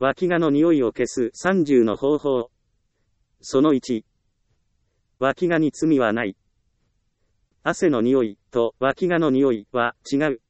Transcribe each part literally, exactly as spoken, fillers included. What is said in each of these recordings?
脇がの匂いを消すさんじゅうの方法。そのいち。脇がに罪はない。汗の匂いと脇がの匂いは違う。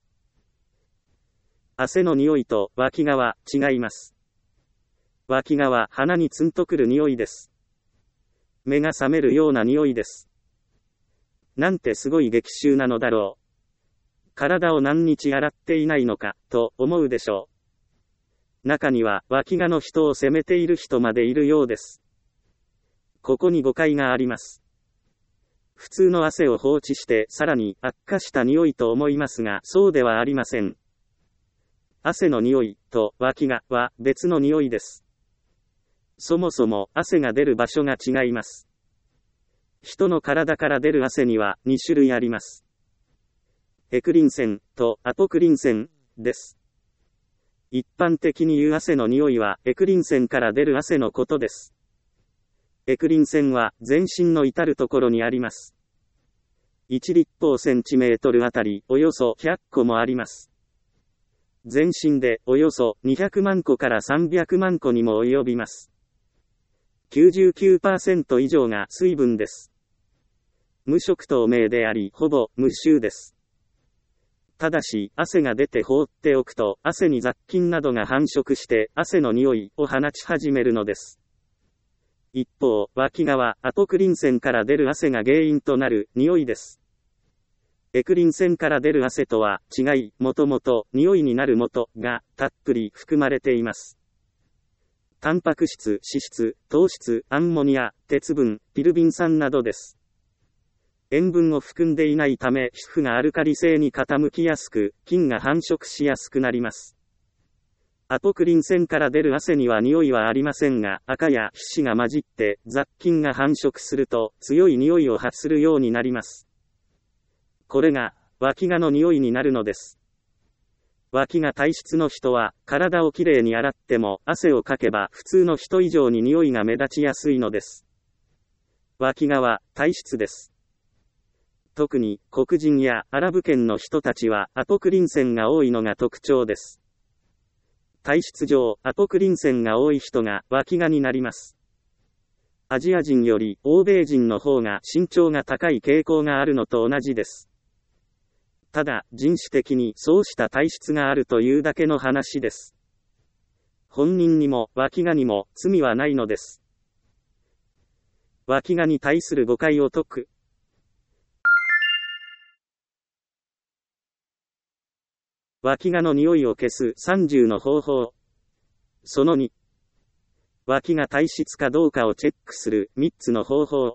汗の匂いと脇がは違います。脇がは鼻にツンとくる匂いです。目が覚めるような匂いです。なんてすごい激臭なのだろう。体を何日洗っていないのか、と思うでしょう。中には、脇がの人を責めている人までいるようです。ここに誤解があります。普通の汗を放置して、さらに悪化した匂いと思いますが、そうではありません。汗の匂いと脇がは別の匂いです。そもそも汗が出る場所が違います。人の体から出る汗にはに種類あります。エクリン腺とアポクリン腺です。一般的に言う汗の匂いはエクリン腺から出る汗のことです。エクリン腺は全身の至るところにあります。いち立方センチメートルあたりおよそひゃっこもあります。全身でおよそにひゃくまんこからさんびゃくまんこにも及びます。きゅうじゅうきゅうパーセント 以上が水分です。無色透明であり、ほぼ無臭です。ただし、汗が出て放っておくと、汗に雑菌などが繁殖して、汗の匂いを放ち始めるのです。一方、脇がは、アポクリン腺から出る汗が原因となる匂いです。エクリン腺から出る汗とは違い、もともと匂いになる元がたっぷり含まれています。タンパク質、脂質、糖質、アンモニア、鉄分、ピルビン酸などです。塩分を含んでいないため皮膚がアルカリ性に傾きやすく、菌が繁殖しやすくなります。アポクリン腺から出る汗には匂いはありませんが、赤や皮脂が混じって雑菌が繁殖すると強い匂いを発するようになります。これが脇がの匂いになるのです。脇が体質の人は体をきれいに洗っても汗をかけば普通の人以上に匂いが目立ちやすいのです。脇がは体質です。特に黒人やアラブ圏の人たちはアポクリン腺が多いのが特徴です。体質上、アポクリン腺が多い人が脇がになります。アジア人より欧米人の方が身長が高い傾向があるのと同じです。ただ、人種的にそうした体質があるというだけの話です。本人にも脇がにも罪はないのです。脇がに対する誤解を解く。脇がの匂いを消すさんじゅうの方法。そのに。脇が体質かどうかをチェックするみっつの方法。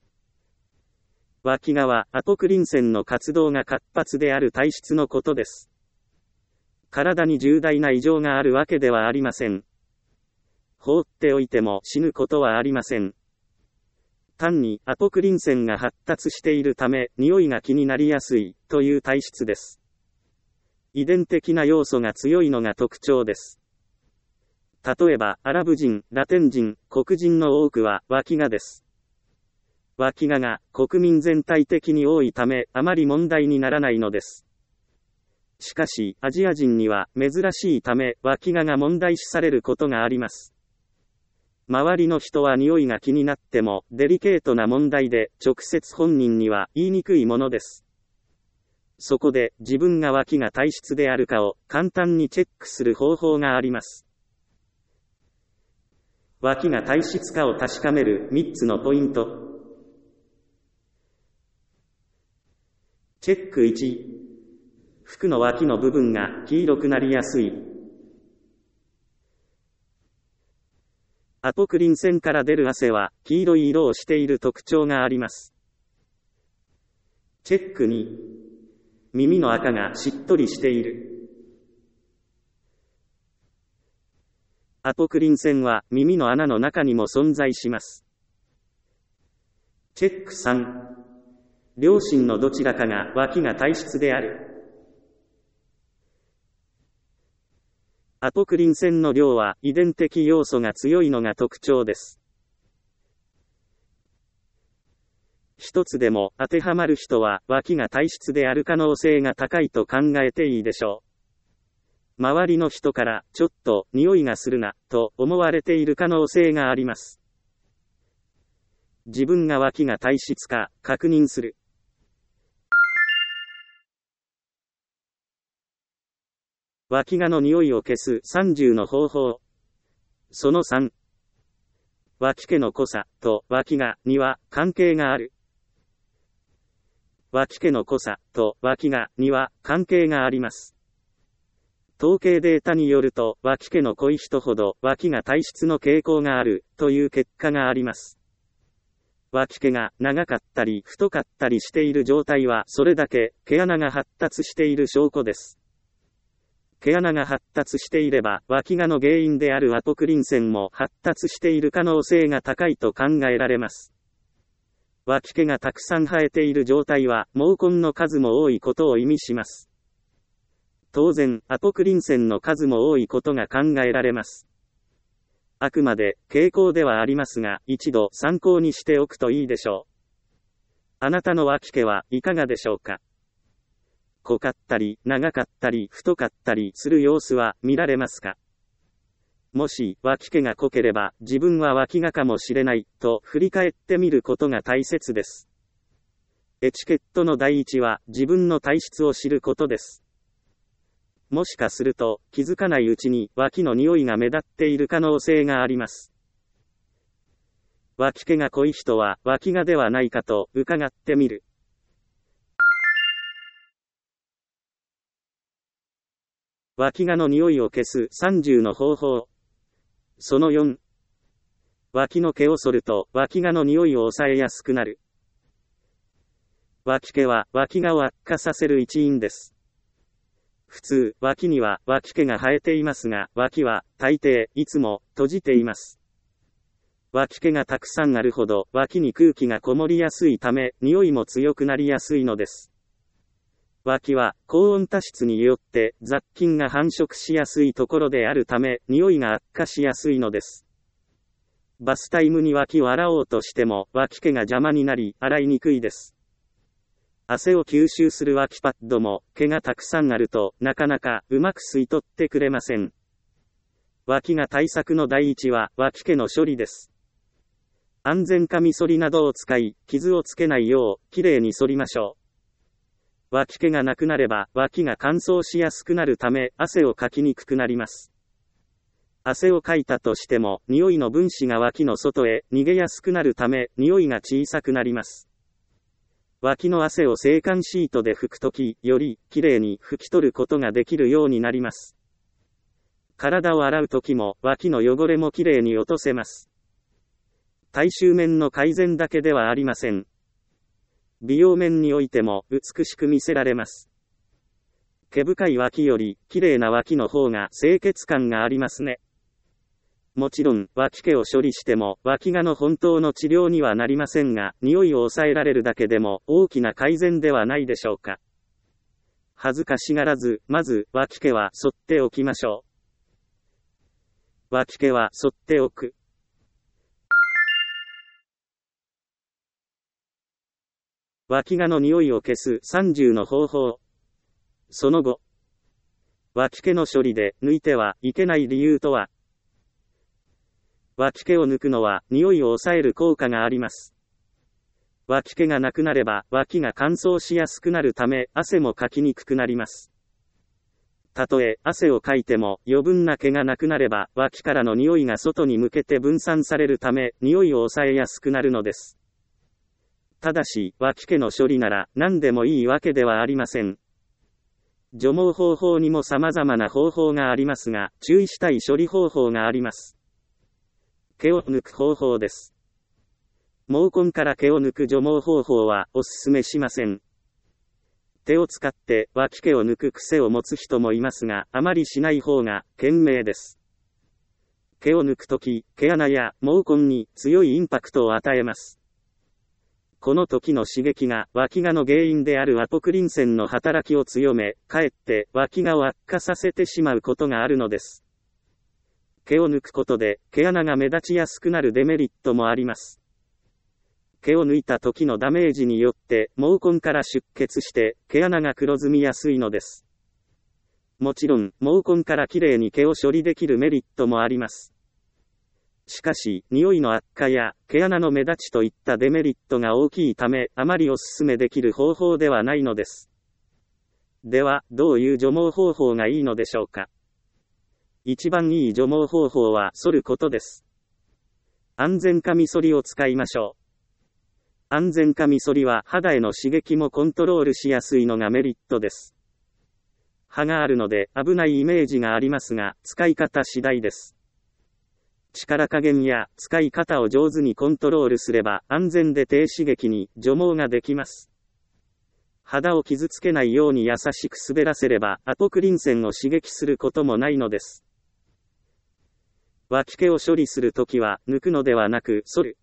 脇がはアポクリン腺の活動が活発である体質のことです。体に重大な異常があるわけではありません。放っておいても死ぬことはありません。単にアポクリン腺が発達しているため匂いが気になりやすいという体質です。遺伝的な要素が強いのが特徴です。例えば、アラブ人、ラテン人、黒人の多くは脇がです。脇がが国民全体的に多いため、あまり問題にならないのです。しかし、アジア人には珍しいため、脇がが問題視されることがあります。周りの人は匂いが気になっても、デリケートな問題で、直接本人には言いにくいものです。そこで自分が脇が体質であるかを簡単にチェックする方法があります。脇が体質かを確かめるみっつのポイント。チェックいち。服の脇の部分が黄色くなりやすい。アポクリン腺から出る汗は黄色い色をしている特徴があります。チェックに。耳の赤がしっとりしている。アポクリン腺は耳の穴の中にも存在します。チェックさん。両親のどちらかが脇が体質である。アポクリン腺の量は遺伝的要素が強いのが特徴です。一つでも当てはまる人は脇が体質である可能性が高いと考えていいでしょう。 周りの人からちょっと匂いがするなと思われている可能性があります。自分が脇が体質か確認する。脇がの匂いを消すさんじゅうの方法。そのさん。脇毛の濃さと脇がには関係がある。脇毛の濃さと脇がには関係があります。統計データによると、脇毛の濃い人ほど脇が体質の傾向があるという結果があります。脇毛が長かったり太かったりしている状態はそれだけ毛穴が発達している証拠です。毛穴が発達していれば脇がの原因であるアポクリン腺も発達している可能性が高いと考えられます。脇毛がたくさん生えている状態は毛根の数も多いことを意味します。当然、アポクリン腺の数も多いことが考えられます。あくまで傾向ではありますが、一度参考にしておくといいでしょう。あなたの脇毛はいかがでしょうか？濃かったり、長かったり、太かったりする様子は見られますか？もし、脇毛が濃ければ、自分は脇がかもしれない、と振り返ってみることが大切です。エチケットの第一は、自分の体質を知ることです。もしかすると、気づかないうちに脇の匂いが目立っている可能性があります。脇毛が濃い人は脇がではないかと伺ってみる。脇がの匂いを消すさんじゅうの方法。そのよん。脇の毛を剃ると脇がの匂いを抑えやすくなる。脇毛は脇がを悪化させる一因です。普通、脇には脇毛が生えていますが、脇は大抵いつも閉じています。脇毛がたくさんあるほど脇に空気がこもりやすいため、匂いも強くなりやすいのです。脇は高温多湿によって雑菌が繁殖しやすいところであるため、匂いが悪化しやすいのです。バスタイムに脇を洗おうとしても脇毛が邪魔になり洗いにくいです。汗を吸収する脇パッドも毛がたくさんあるとなかなかうまく吸い取ってくれません。脇が対策の第一は脇毛の処理です。安全カミソリなどを使い傷をつけないようきれいに剃りましょう。脇毛がなくなれば脇が乾燥しやすくなるため汗をかきにくくなります。汗をかいたとしても匂いの分子が脇の外へ逃げやすくなるため匂いが小さくなります。脇の汗を制汗シートで拭くとき、よりきれいに拭き取ることができるようになります。体を洗うときも脇の汚れもきれいに落とせます。体臭面の改善だけではありません。美容面においても美しく見せられます。毛深い脇よりきれいな脇の方が清潔感がありますね。もちろん、脇毛を処理しても、脇がの本当の治療にはなりませんが、匂いを抑えられるだけでも、大きな改善ではないでしょうか。恥ずかしがらず、まず、脇毛は剃っておきましょう。脇毛は剃っておく。脇がの匂いを消すさんじゅうの方法。その後、脇毛の処理で抜いてはいけない理由とは、脇毛を抜くのは匂いを抑える効果があります。脇毛がなくなれば脇が乾燥しやすくなるため汗もかきにくくなります。たとえ汗をかいても余分な毛がなくなれば脇からの匂いが外に向けて分散されるため匂いを抑えやすくなるのです。ただし脇毛の処理なら何でもいいわけではありません。除毛方法にも様々な方法がありますが注意したい処理方法があります。毛を抜く方法です。毛根から毛を抜く除毛方法はお勧めしません。手を使って脇毛を抜く癖を持つ人もいますが、あまりしない方が賢明です。毛を抜くとき、毛穴や毛根に強いインパクトを与えます。この時の刺激が脇がの原因であるアポクリン腺の働きを強め、かえって脇がを悪化させてしまうことがあるのです。毛を抜くことで毛穴が目立ちやすくなるデメリットもあります。毛を抜いた時のダメージによって毛根から出血して毛穴が黒ずみやすいのです。 もちろん、毛根からきれいに毛を処理できるメリットもあります。しかし、匂いの悪化や毛穴の目立ちといったデメリットが大きいため、あまりお勧めできる方法ではないのです。では、どういう除毛方法がいいのでしょうか。一番いい除毛方法は剃ることです。安全カミソリを使いましょう。安全カミソリは肌への刺激もコントロールしやすいのがメリットです。刃があるので危ないイメージがありますが、使い方次第です。力加減や使い方を上手にコントロールすれば安全で低刺激に除毛ができます。肌を傷つけないように優しく滑らせればアポクリン腺を刺激することもないのです。脇毛を処理するときは抜くのではなく剃る。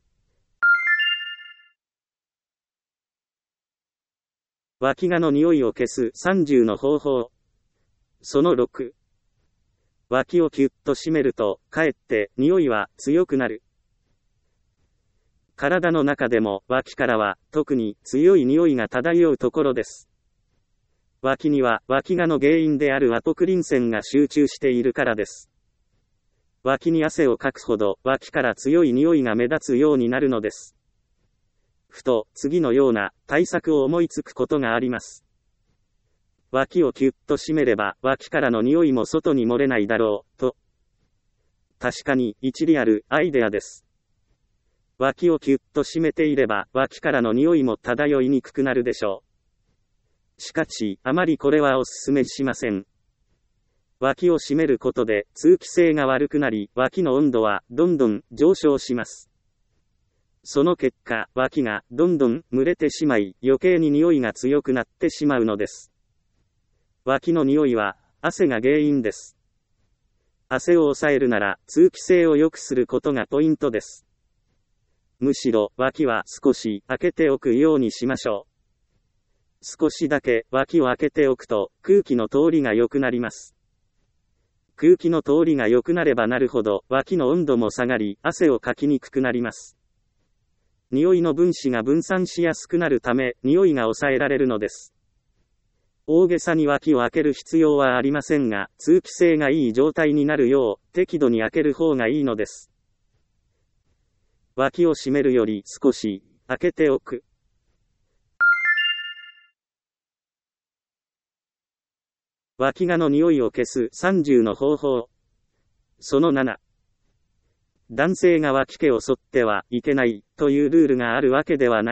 脇毛の匂いを消すさんじゅうの方法。そのろく。脇をキュッと締めると、かえって匂いは強くなる。体の中でも脇からは特に強い匂いが漂うところです。脇には脇毛の原因であるアポクリン腺が集中しているからです。脇に汗をかくほど脇から強い匂いが目立つようになるのです。ふと次のような対策を思いつくことがあります。脇をキュッと締めれば脇からの匂いも外に漏れないだろう、と。確かに一理あるアイデアです。脇をキュッと締めていれば脇からの匂いも漂いにくくなるでしょう。しかし、あまりこれはお勧めしません。脇を締めることで通気性が悪くなり、脇の温度はどんどん上昇します。その結果、脇がどんどん蒸れてしまい、余計に匂いが強くなってしまうのです。脇の匂いは汗が原因です。汗を抑えるなら通気性を良くすることがポイントです。むしろ脇は少し開けておくようにしましょう。少しだけ脇を開けておくと空気の通りが良くなります。空気の通りが良くなればなるほど脇の温度も下がり汗をかきにくくなります。匂いの分子が分散しやすくなるため匂いが抑えられるのです。大げさに脇を開ける必要はありませんが、通気性がいい状態になるよう、適度に開ける方がいいのです。脇を閉めるより少し開けておく。脇毛の匂いを消すさんじゅうの方法。そのなな。男性が脇毛を剃ってはいけないというルールがあるわけではない。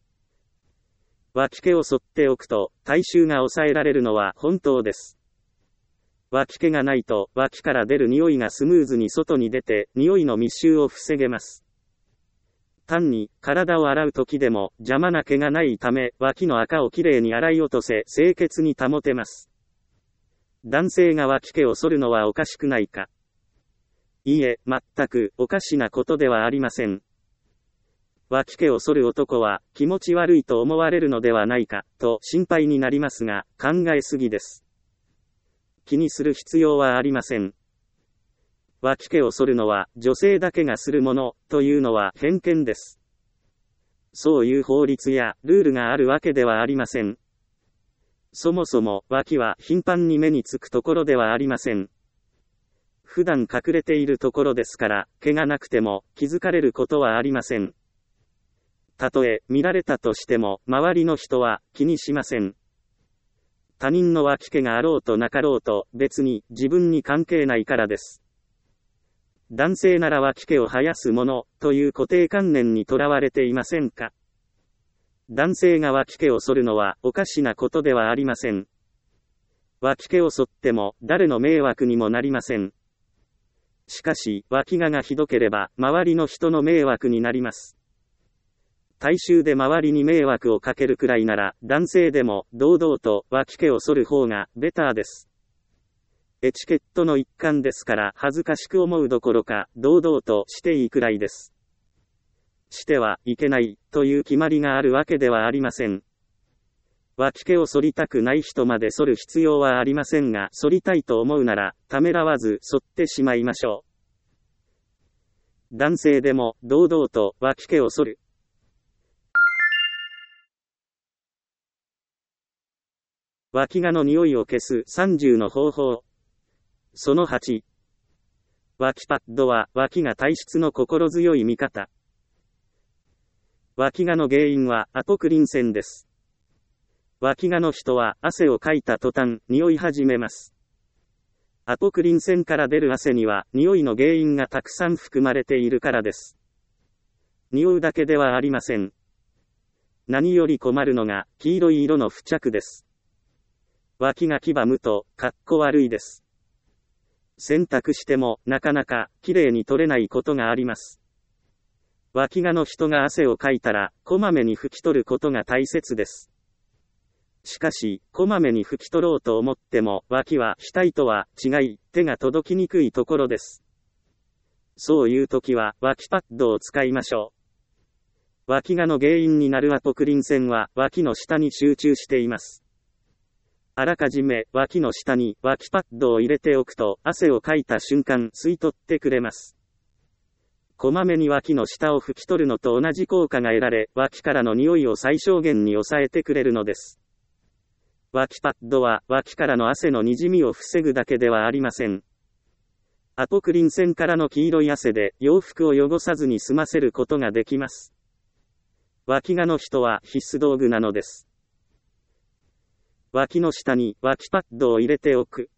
脇毛を剃っておくと体臭が抑えられるのは本当です。脇毛がないと脇から出る匂いがスムーズに外に出て匂いの密集を防げます。単に体を洗う時でも邪魔な毛がないため脇の垢をきれいに洗い落とせ清潔に保てます。男性が脇毛を剃るのはおかしくないか。いいえ、全くおかしなことではありません。脇毛を剃る男は気持ち悪いと思われるのではないかと心配になりますが、考えすぎです。気にする必要はありません。脇毛を剃るのは女性だけがするものというのは偏見です。そういう法律やルールがあるわけではありません。そもそも脇は頻繁に目につくところではありません。普段隠れているところですから、毛がなくても気づかれることはありません。たとえ見られたとしても周りの人は気にしません。他人の脇毛があろうとなかろうと別に自分に関係ないからです。男性なら脇毛を生やすものという固定観念にとらわれていませんか。男性が脇毛を剃るのはおかしなことではありません。脇毛を剃っても誰の迷惑にもなりません。しかし脇毛がひどければ周りの人の迷惑になります。体臭で周りに迷惑をかけるくらいなら男性でも堂々と脇毛を剃る方がベターです。エチケットの一環ですから恥ずかしく思うどころか堂々としていいくらいです。してはいけないという決まりがあるわけではありません。脇毛を剃りたくない人まで剃る必要はありませんが、剃りたいと思うならためらわず剃ってしまいましょう。男性でも堂々と脇毛を剃る。 脇がの匂いを消すさんじゅうの方法。そのはち。脇パッドは脇が体質の心強い味方。脇がの原因はアポクリン腺です。脇がの人は汗をかいた途端、匂い始めます。アポクリン腺から出る汗には匂いの原因がたくさん含まれているからです。匂うだけではありません。何より困るのが黄色い色の付着です。脇が黄ばむと、かっこ悪いです。洗濯しても、なかなか、きれいに取れないことがあります。脇がの人が汗をかいたら、こまめに拭き取ることが大切です。しかし、こまめに拭き取ろうと思っても、脇は額とは違い、手が届きにくいところです。そういう時は、脇パッドを使いましょう。脇がの原因になるアポクリン腺は、脇の下に集中しています。あらかじめ脇の下に脇パッドを入れておくと汗をかいた瞬間吸い取ってくれます。こまめに脇の下を拭き取るのと同じ効果が得られ、脇からの匂いを最小限に抑えてくれるのです。脇パッドは脇からの汗の滲みを防ぐだけではありません。アポクリン腺からの黄色い汗で洋服を汚さずに済ませることができます。脇がの人は必須道具なのです。脇の下に脇パッドを入れておく。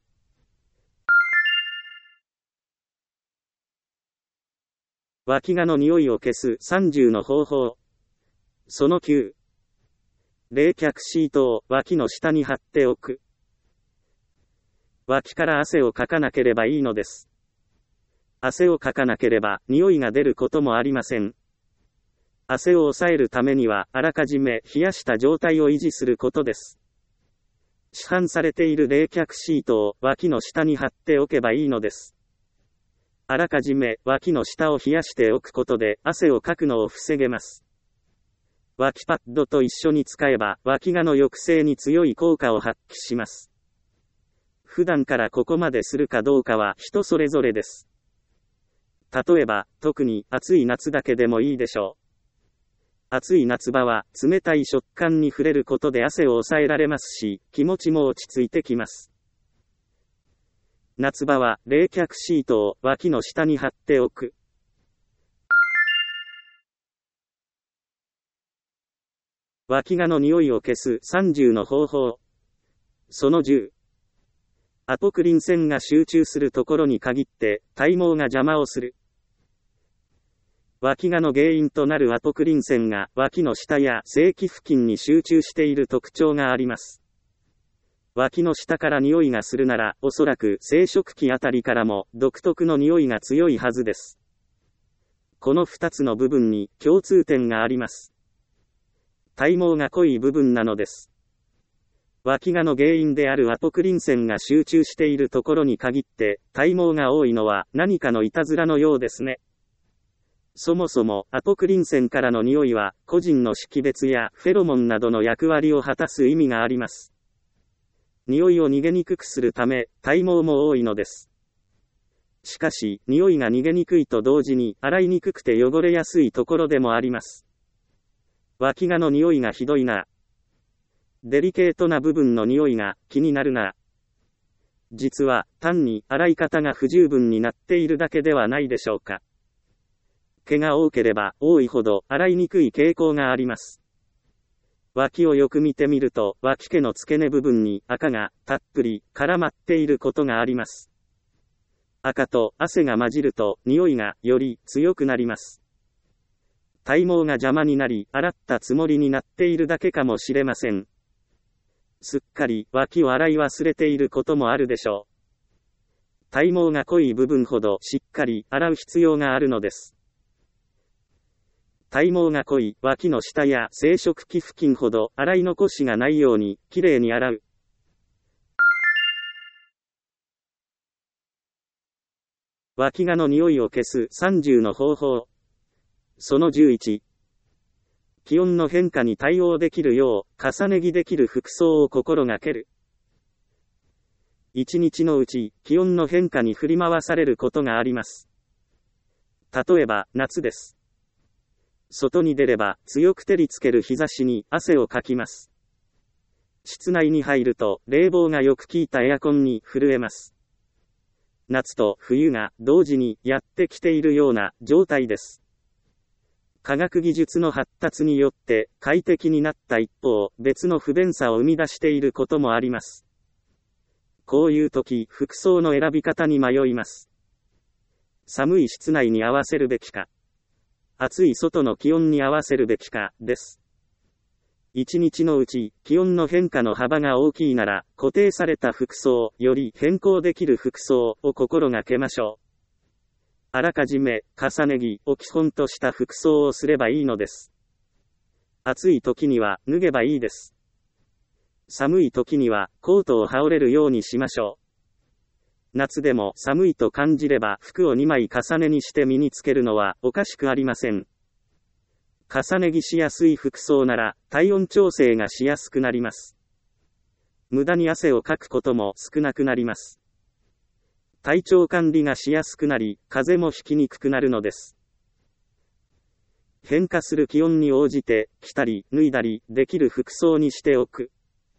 脇がの匂いを消すさんじゅうの方法。そのきゅう。冷却シートを脇の下に貼っておく。脇から汗をかかなければいいのです。汗をかかなければ匂いが出ることもありません。汗を抑えるためにはあらかじめ冷やした状態を維持することです。市販されている冷却シートを脇の下に貼っておけばいいのです。あらかじめ脇の下を冷やしておくことで汗をかくのを防げます。脇パッドと一緒に使えば脇がの抑制に強い効果を発揮します。普段からここまでするかどうかは人それぞれです。例えば、特に暑い夏だけでもいいでしょう。暑い夏場は冷たい食感に触れることで汗を抑えられますし、気持ちも落ち着いてきます。夏場は冷却シートを脇の下に貼っておく。脇がの匂いを消すさんじゅうの方法。そのじゅう。アポクリン腺が集中するところに限って体毛が邪魔をする。脇がの原因となるアポクリン腺が脇の下や性器付近に集中している特徴があります。脇の下から匂いがするなら、おそらく生殖器あたりからも独特の匂いが強いはずです。この二つの部分に共通点があります。体毛が濃い部分なのです。脇がの原因であるアポクリン腺が集中しているところに限って体毛が多いのは何かのいたずらのようですね。そもそもアポクリン腺からの匂いは個人の識別やフェロモンなどの役割を果たす意味があります。匂いを逃げにくくするため体毛も多いのです。しかし匂いが逃げにくいと同時に洗いにくくて汚れやすいところでもあります。脇がの匂いがひどいな。デリケートな部分の匂いが気になるな。実は単に洗い方が不十分になっているだけではないでしょうか。毛が多ければ多いほど洗いにくい傾向があります。脇をよく見てみると脇毛の付け根部分に赤がたっぷり絡まっていることがあります。赤と汗が混じると匂いがより強くなります。体毛が邪魔になり洗ったつもりになっているだけかもしれません。すっかり脇を洗い忘れていることもあるでしょう。体毛が濃い部分ほどしっかり洗う必要があるのです。体毛が濃い脇の下や生殖器付近ほど洗い残しがないようにきれいに洗う。脇がの匂いを消すさんじゅうの方法。そのじゅういち。気温の変化に対応できるよう重ね着できる服装を心がける。一日のうち気温の変化に振り回されることがあります。例えば夏です。外に出れば強く照りつける日差しに汗をかきます。 室内に入ると冷房がよく効いたエアコンに震えます。夏と冬が同時にやってきているような状態です。科学技術の発達によって快適になった一方、別の不便さを生み出していることもあります。こういう時、服装の選び方に迷います。寒い室内に合わせるべきか、暑い外の気温に合わせるべきか、です。一日のうち、気温の変化の幅が大きいなら、固定された服装より変更できる服装を心がけましょう。あらかじめ、重ね着を基本とした服装をすればいいのです。暑い時には脱げばいいです。寒い時にはコートを羽織れるようにしましょう。夏でも寒いと感じれば服をにまい重ねにして身につけるのはおかしくありません。重ね着しやすい服装なら体温調整がしやすくなります。無駄に汗をかくことも少なくなります。体調管理がしやすくなり、風邪もひきにくくなるのです。変化する気温に応じて、着たり脱いだりできる服装にしておく。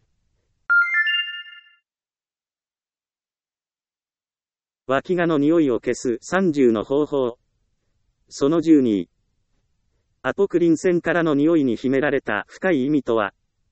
脇がの匂いを消すさんじゅうの方法。そのじゅうに。アポクリン腺からの匂いに秘められた深い意味とは。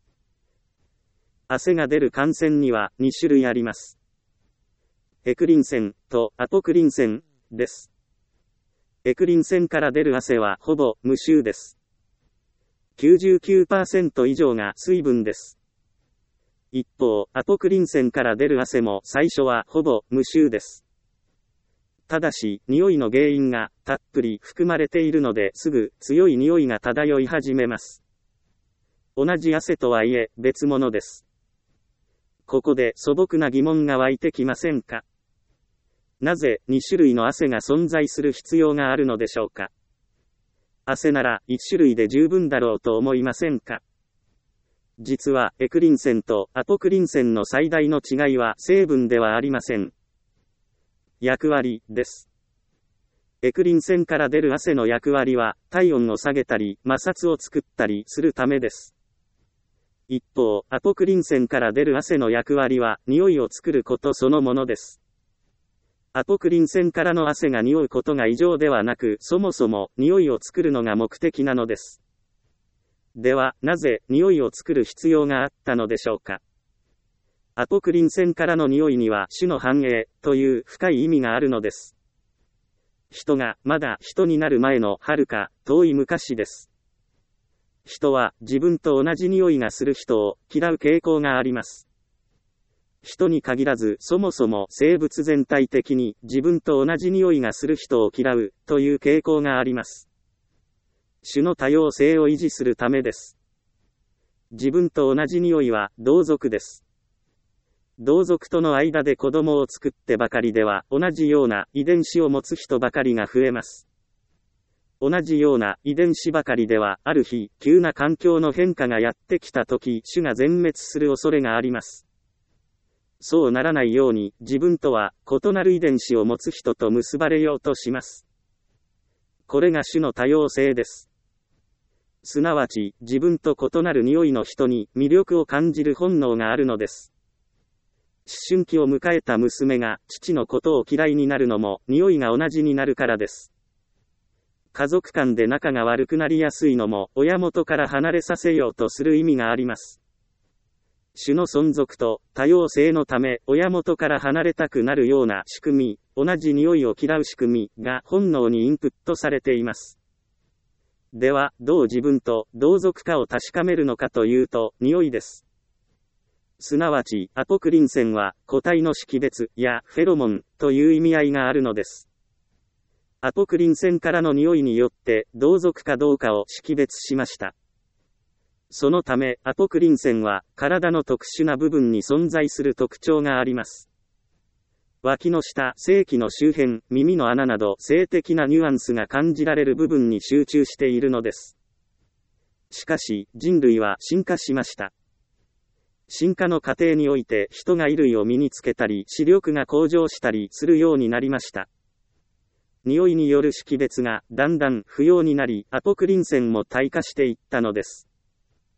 汗が出る汗腺にはに種類あります。エクリン腺とアポクリン腺です。エクリン腺から出る汗はほぼ無臭です。きゅうじゅうきゅうパーセント 以上が水分です。一方、アポクリン腺から出る汗も最初はほぼ無臭です。ただし、匂いの原因がたっぷり含まれているのですぐ強い匂いが漂い始めます。同じ汗とはいえ別物です。ここで素朴な疑問が湧いてきませんか？なぜに種類の汗が存在する必要があるのでしょうか？汗ならいち種類で十分だろうと思いませんか？実はエクリン腺とアポクリン腺の最大の違いは成分ではありません。役割です。エクリン腺から出る汗の役割は体温を下げたり摩擦を作ったりするためです。一方、アポクリン腺から出る汗の役割は匂いを作ることそのものです。アポクリン腺からの汗が匂うことが異常ではなく、そもそも匂いを作るのが目的なのです。では、なぜ匂いを作る必要があったのでしょうか。アポクリン腺からの匂いには種の繁栄という深い意味があるのです。人がまだ人になる前の遥か遠い昔です。人は自分と同じ匂いがする人を嫌う傾向があります。人に限らずそもそも生物全体的に自分と同じ匂いがする人を嫌うという傾向があります。種の多様性を維持するためです。自分と同じ匂いは同族です。同族との間で子供を作ってばかりでは同じような遺伝子を持つ人ばかりが増えます。同じような遺伝子ばかりではある日急な環境の変化がやってきたとき種が全滅する恐れがあります。そうならないように自分とは異なる遺伝子を持つ人と結ばれようとします。これが種の多様性です。すなわち自分と異なる匂いの人に魅力を感じる本能があるのです。思春期を迎えた娘が父のことを嫌いになるのも匂いが同じになるからです。家族間で仲が悪くなりやすいのも親元から離れさせようとする意味があります。種の存続と多様性のため親元から離れたくなるような仕組み、同じ匂いを嫌う仕組みが本能にインプットされています。では、どう自分と同族かを確かめるのかというと、匂いです。すなわち、アポクリン腺は個体の識別やフェロモンという意味合いがあるのです。アポクリン腺からの匂いによって同族かどうかを識別しました。そのため、アポクリン腺は体の特殊な部分に存在する特徴があります。脇の下、性器の周辺、耳の穴など性的なニュアンスが感じられる部分に集中しているのです。しかし、人類は進化しました。進化の過程において人が衣類を身につけたり、視力が向上したりするようになりました。匂いによる識別がだんだん不要になり、アポクリン腺も退化していったのです。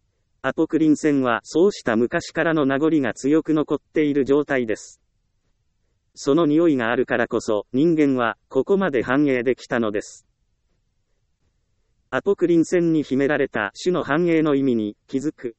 アポクリン腺はそうした昔からの名残が強く残っている状態です。その匂いがあるからこそ人間はここまで繁栄できたのです。アポクリン腺に秘められた種の繁栄の意味に気づく。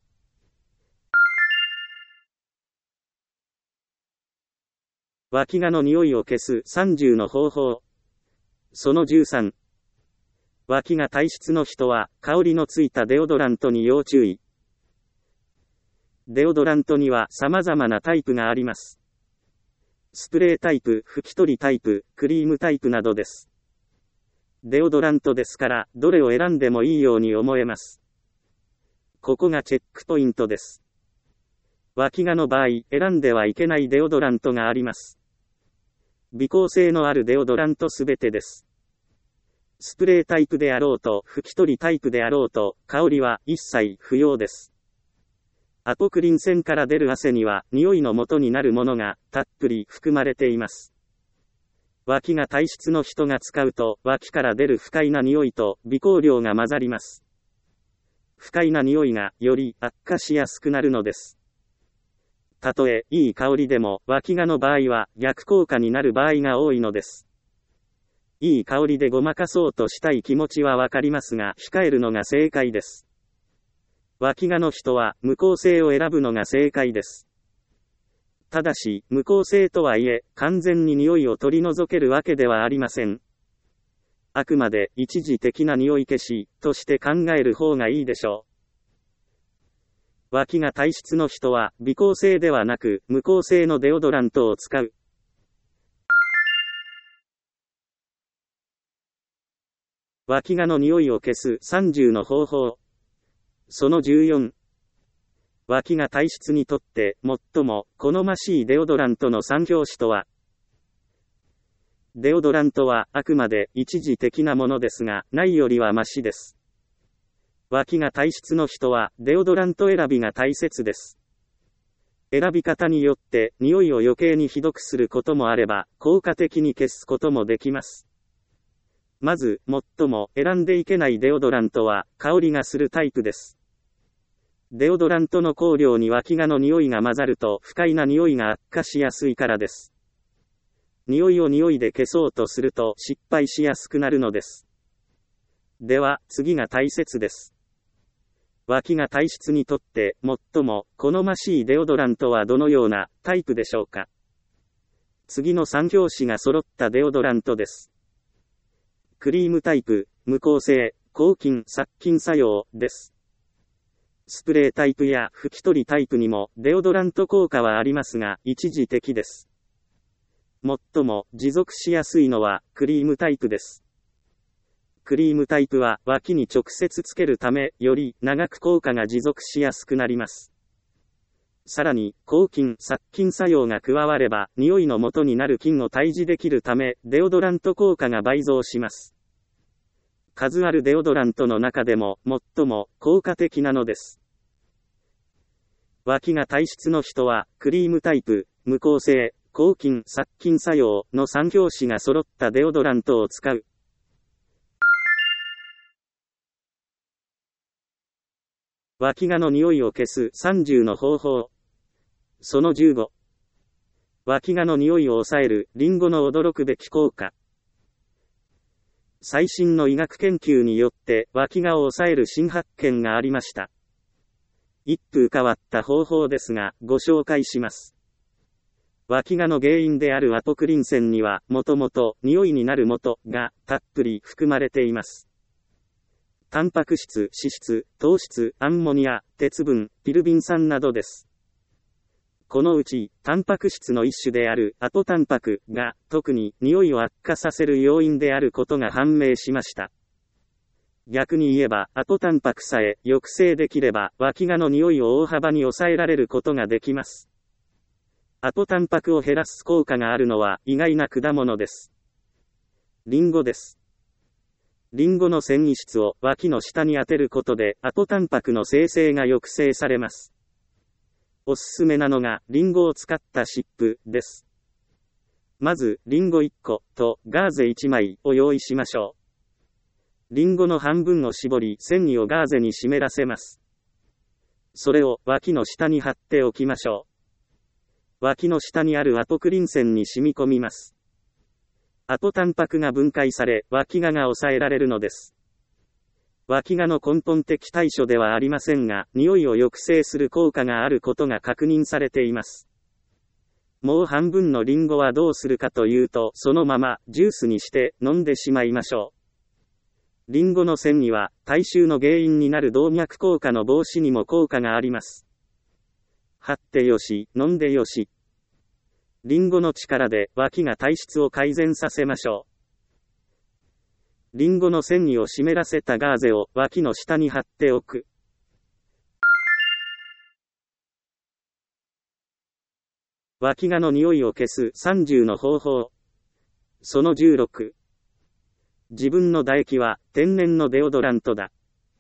脇がの匂いを消すさんじゅうの方法。そのじゅうさん。脇が体質の人は香りのついたデオドラントに要注意。デオドラントには様々なタイプがあります。スプレータイプ、拭き取りタイプ、クリームタイプなどです。デオドラントですから、どれを選んでもいいように思えます。ここがチェックポイントです。脇がの場合、選んではいけないデオドラントがあります。微光性のあるデオドラントすべてです。スプレータイプであろうと、拭き取りタイプであろうと、香りは一切不要です。アポクリン腺から出る汗には、匂いの元になるものが、たっぷり含まれています。脇が体質の人が使うと、脇から出る不快な匂いと、微光量が混ざります。不快な匂いが、より悪化しやすくなるのです。たとえ、いい香りでも、脇がの場合は、逆効果になる場合が多いのです。いい香りでごまかそうとしたい気持ちはわかりますが、控えるのが正解です。脇がの人は、無香性を選ぶのが正解です。ただし、無香性とはいえ、完全に匂いを取り除けるわけではありません。あくまで、一時的な匂い消し、として考える方がいいでしょう。脇が体質の人は、微香性ではなく、無香性のデオドラントを使う。脇がの匂いを消すさんじゅうの方法。そのじゅうよん。脇が体質にとって、最も好ましいデオドラントの三拍子とは。デオドラントは、あくまで一時的なものですが、ないよりはマシです。脇が体質の人は、デオドラント選びが大切です。選び方によって、匂いを余計にひどくすることもあれば、効果的に消すこともできます。まず、最も選んでいけないデオドラントは、香りがするタイプです。デオドラントの香料に脇がの匂いが混ざると、不快な匂いが悪化しやすいからです。匂いを匂いで消そうとすると、失敗しやすくなるのです。では、次が大切です。脇が体質にとって、最も好ましいデオドラントはどのようなタイプでしょうか。次の三拍子が揃ったデオドラントです。クリームタイプ、無香性、抗菌・殺菌作用です。スプレータイプや拭き取りタイプにもデオドラント効果はありますが、一時的です。最も持続しやすいのはクリームタイプです。クリームタイプは脇に直接つけるため、より長く効果が持続しやすくなります。さらに、抗菌・殺菌作用が加われば、匂いの元になる菌を退治できるため、デオドラント効果が倍増します。数あるデオドラントの中でも、最も効果的なのです。脇が体質の人は、クリームタイプ、無香性、抗菌・殺菌作用の三拍子が揃ったデオドラントを使う。脇がの匂いを消すさんじゅうの方法。そのじゅうご。脇がの匂いを抑えるリンゴの驚くべき効果。最新の医学研究によって脇がを抑える新発見がありました。一風変わった方法ですが、ご紹介します。脇がの原因であるアポクリン腺には、もともと匂いになる元がたっぷり含まれています。タンパク質、脂質、糖質、アンモニア、鉄分、ピルビン酸などです。このうち、タンパク質の一種であるアポタンパクが、特に匂いを悪化させる要因であることが判明しました。逆に言えば、アポタンパクさえ抑制できれば、脇がの匂いを大幅に抑えられることができます。アポタンパクを減らす効果があるのは意外な果物です。リンゴです。リンゴの繊維質を脇の下に当てることでアポタンパクの生成が抑制されます。おすすめなのがリンゴを使った湿布です。まず、リンゴいっことガーゼいちまいを用意しましょう。リンゴの半分を絞り繊維をガーゼに湿らせます。 それを脇の下に貼っておきましょう。脇の下にあるアポクリン腺に染み込みます。アポタンパクが分解され、脇がが抑えられるのです。脇がの根本的対処ではありませんが、匂いを抑制する効果があることが確認されています。もう半分のリンゴはどうするかというと、そのままジュースにして飲んでしまいましょう。リンゴの腺には、体臭の原因になる動脈硬化の防止にも効果があります。貼ってよし、飲んでよし。リンゴの力で脇が体質を改善させましょう。リンゴの繊維を湿らせたガーゼを脇の下に貼っておく。脇がの匂いを消すさんじゅうの方法。そのじゅうろく。自分の唾液は天然のデオドラントだ。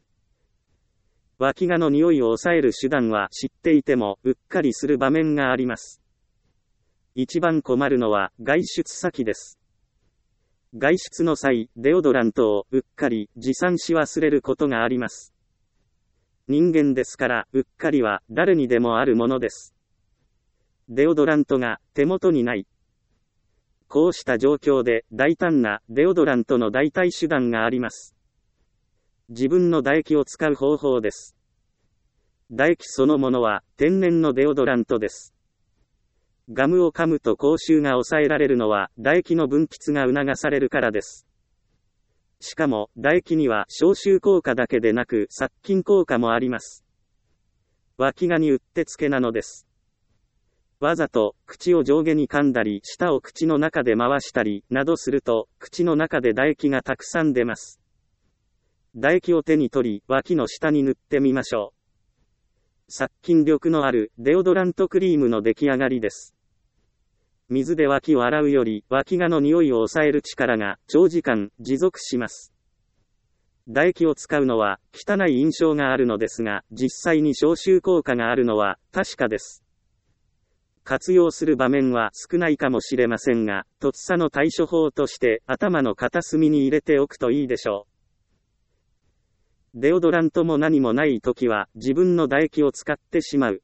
脇がの匂いを抑える手段は知っていてもうっかりする場面があります。一番困るのは外出先です。外出の際、デオドラントをうっかり持参し忘れることがあります。人間ですから、うっかりは誰にでもあるものです。デオドラントが手元にない。こうした状況で大胆なデオドラントの代替手段があります。自分の唾液を使う方法です。唾液そのものは天然のデオドラントです。ガムを噛むと口臭が抑えられるのは唾液の分泌が促されるからです。しかも唾液には消臭効果だけでなく殺菌効果もあります。脇がにうってつけなのです。わざと口を上下に噛んだり舌を口の中で回したりなどすると口の中で唾液がたくさん出ます。唾液を手に取り脇の下に塗ってみましょう。殺菌力のあるデオドラントクリームの出来上がりです。水で脇を洗うより脇がの匂いを抑える力が長時間持続します。唾液を使うのは汚い印象があるのですが、実際に消臭効果があるのは確かです。活用する場面は少ないかもしれませんが、とっさの対処法として頭の片隅に入れておくといいでしょう。デオドラントも何もないときは自分の唾液を使ってしまう。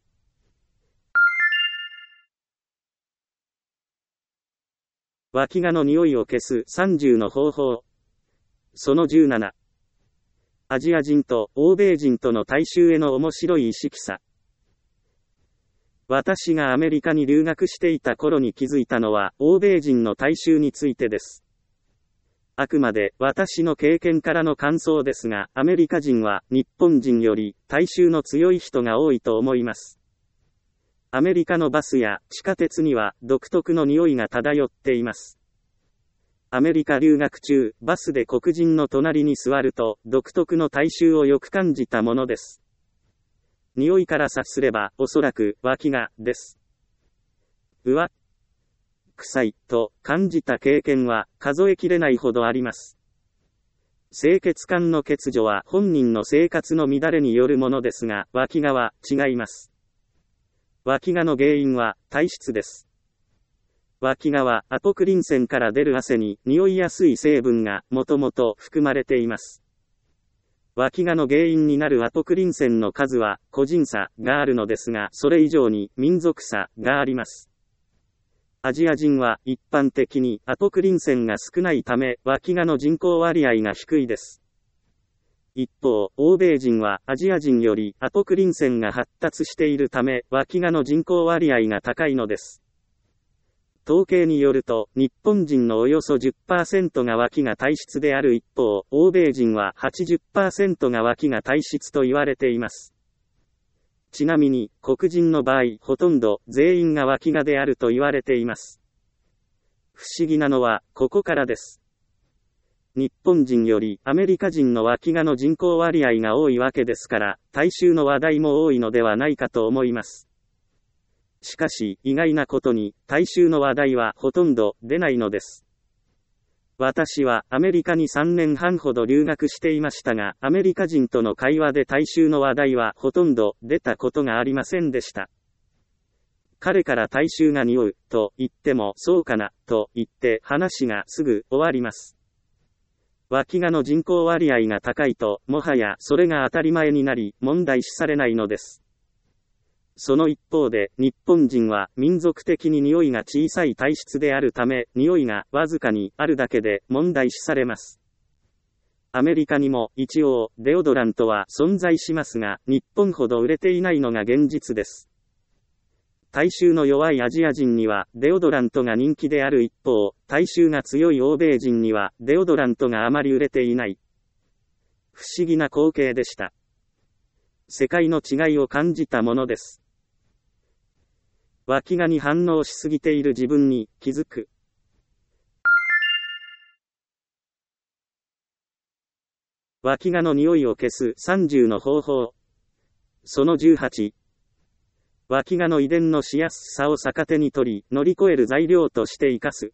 脇がの匂いを消すさんじゅうの方法。そのじゅうなな。アジア人と欧米人との大衆への面白い意識差。私がアメリカに留学していた頃に気づいたのは欧米人の大衆についてです。あくまで私の経験からの感想ですが、アメリカ人は日本人より大衆の強い人が多いと思います。アメリカのバスや地下鉄には独特の匂いが漂っています。アメリカ留学中、バスで黒人の隣に座ると独特の大衆をよく感じたものです。匂いから察すればおそらく脇がです。うわ、臭いと感じた経験は数えきれないほどあります。清潔感の欠如は本人の生活の乱れによるものですが、脇がは違います。脇がの原因は体質です。脇がはアポクリン腺から出る汗に匂いやすい成分がもともと含まれています。脇がの原因になるアポクリン腺の数は個人差があるのですが、それ以上に民族差があります。アジア人は一般的にアポクリン腺が少ないため脇がの人口割合が低いです。一方、欧米人はアジア人よりアポクリン腺が発達しているため脇がの人口割合が高いのです。統計によると、日本人のおよそ じゅっパーセント が脇が体質である一方、欧米人は はちじゅっパーセント が脇が体質と言われています。ちなみに、黒人の場合、ほとんど全員が脇がであると言われています。不思議なのは、ここからです。日本人よりアメリカ人の脇がの人口割合が多いわけですから、大衆の話題も多いのではないかと思います。しかし、意外なことに、大衆の話題はほとんど出ないのです。私はアメリカにさんねんはんほど留学していましたが、アメリカ人との会話で大衆の話題はほとんど出たことがありませんでした。彼から大衆が匂う、と言っても、そうかな、と言って話がすぐ終わります。脇がの人口割合が高いと、もはやそれが当たり前になり、問題視されないのです。 その一方で、日本人は民族的に匂いが小さい体質であるため、匂いがわずかにあるだけで問題視されます。アメリカにも一応デオドラントは存在しますが、日本ほど売れていないのが現実です。体臭の弱いアジア人にはデオドラントが人気である一方、体臭が強い欧米人にはデオドラントがあまり売れていない。不思議な光景でした。世界の違いを感じたものです。脇がに反応しすぎている自分に気づく。脇がの匂いを消すさんじゅうの方法。そのじゅうはち。脇がの遺伝のしやすさを逆手に取り、乗り越える材料として生かす。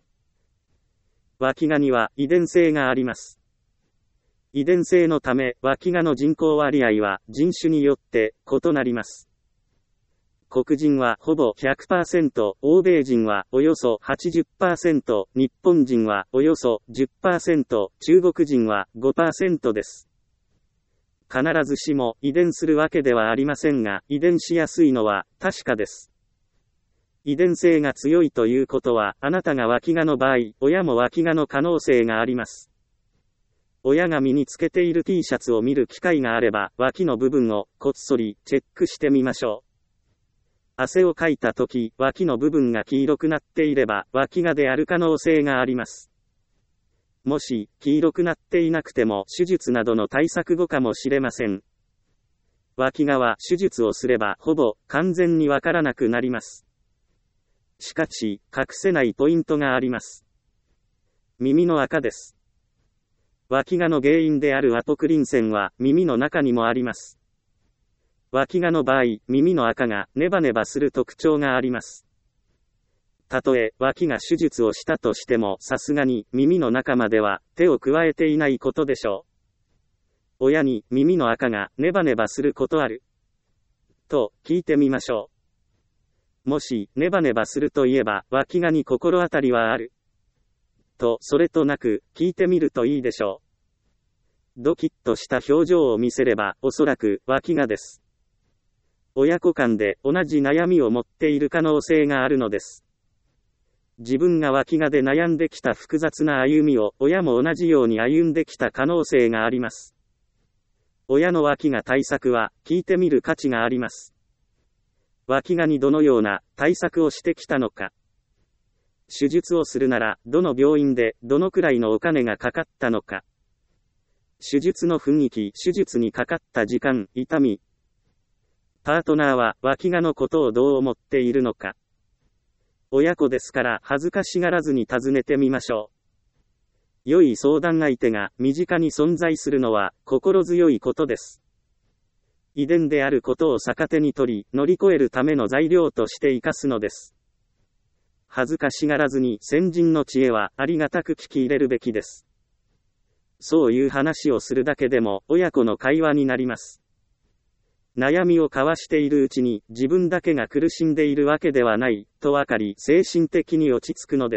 脇がには遺伝性があります。遺伝性のため、脇がの人口割合は人種によって異なります。黒人はほぼ ひゃくパーセント、欧米人はおよそ はちじゅっパーセント、日本人はおよそ じゅっパーセント、中国人は ごパーセント です。必ずしも遺伝するわけではありませんが、遺伝しやすいのは確かです。遺伝性が強いということは、あなたが脇がの場合、親も脇がの可能性があります。親が身につけている T シャツを見る機会があれば、脇の部分をこっそりチェックしてみましょう。汗をかいたとき、脇の部分が黄色くなっていれば、脇がである可能性があります。もし、黄色くなっていなくても、手術などの対策後かもしれません。脇がは手術をすれば、ほぼ完全にわからなくなります。しかし、隠せないポイントがあります。耳の赤です。脇がの原因であるアポクリン腺は、耳の中にもあります。脇がの場合、耳の赤がネバネバする特徴があります。たとえ脇が手術をしたとしても、さすがに耳の中までは手を加えていないことでしょう。親に耳の赤がネバネバすることある？と聞いてみましょう。もしネバネバするといえば、脇がに心当たりはある？とそれとなく聞いてみるといいでしょう。ドキッとした表情を見せれば、おそらく脇がです。親子間で同じ悩みを持っている可能性があるのです。自分が脇がで悩んできた複雑な歩みを親も同じように歩んできた可能性があります。親の脇が対策は聞いてみる価値があります。脇がにどのような対策をしてきたのか。手術をするならどの病院でどのくらいのお金がかかったのか。手術の雰囲気、手術にかかった時間、痛み。パートナーは脇がのことをどう思っているのか。親子ですから恥ずかしがらずに尋ねてみましょう。良い相談相手が身近に存在するのは心強いことです。遺伝であることを逆手に取り、乗り越えるための材料として生かすのです。恥ずかしがらずに先人の知恵はありがたく聞き入れるべきです。そういう話をするだけでも親子の会話になります。悩みを交わしているうちに自分だけが苦しんでいるわけではないと分かり、精神的に落ち着くのです。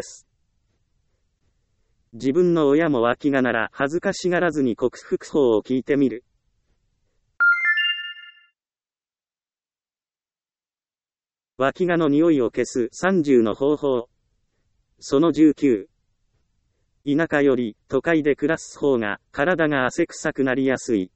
自分の親も脇がなら恥ずかしがらずに克服法を聞いてみる。脇がの匂いを消すさんじゅうの方法。そのじゅうきゅう。田舎より都会で暮らす方が体が汗臭くなりやすい。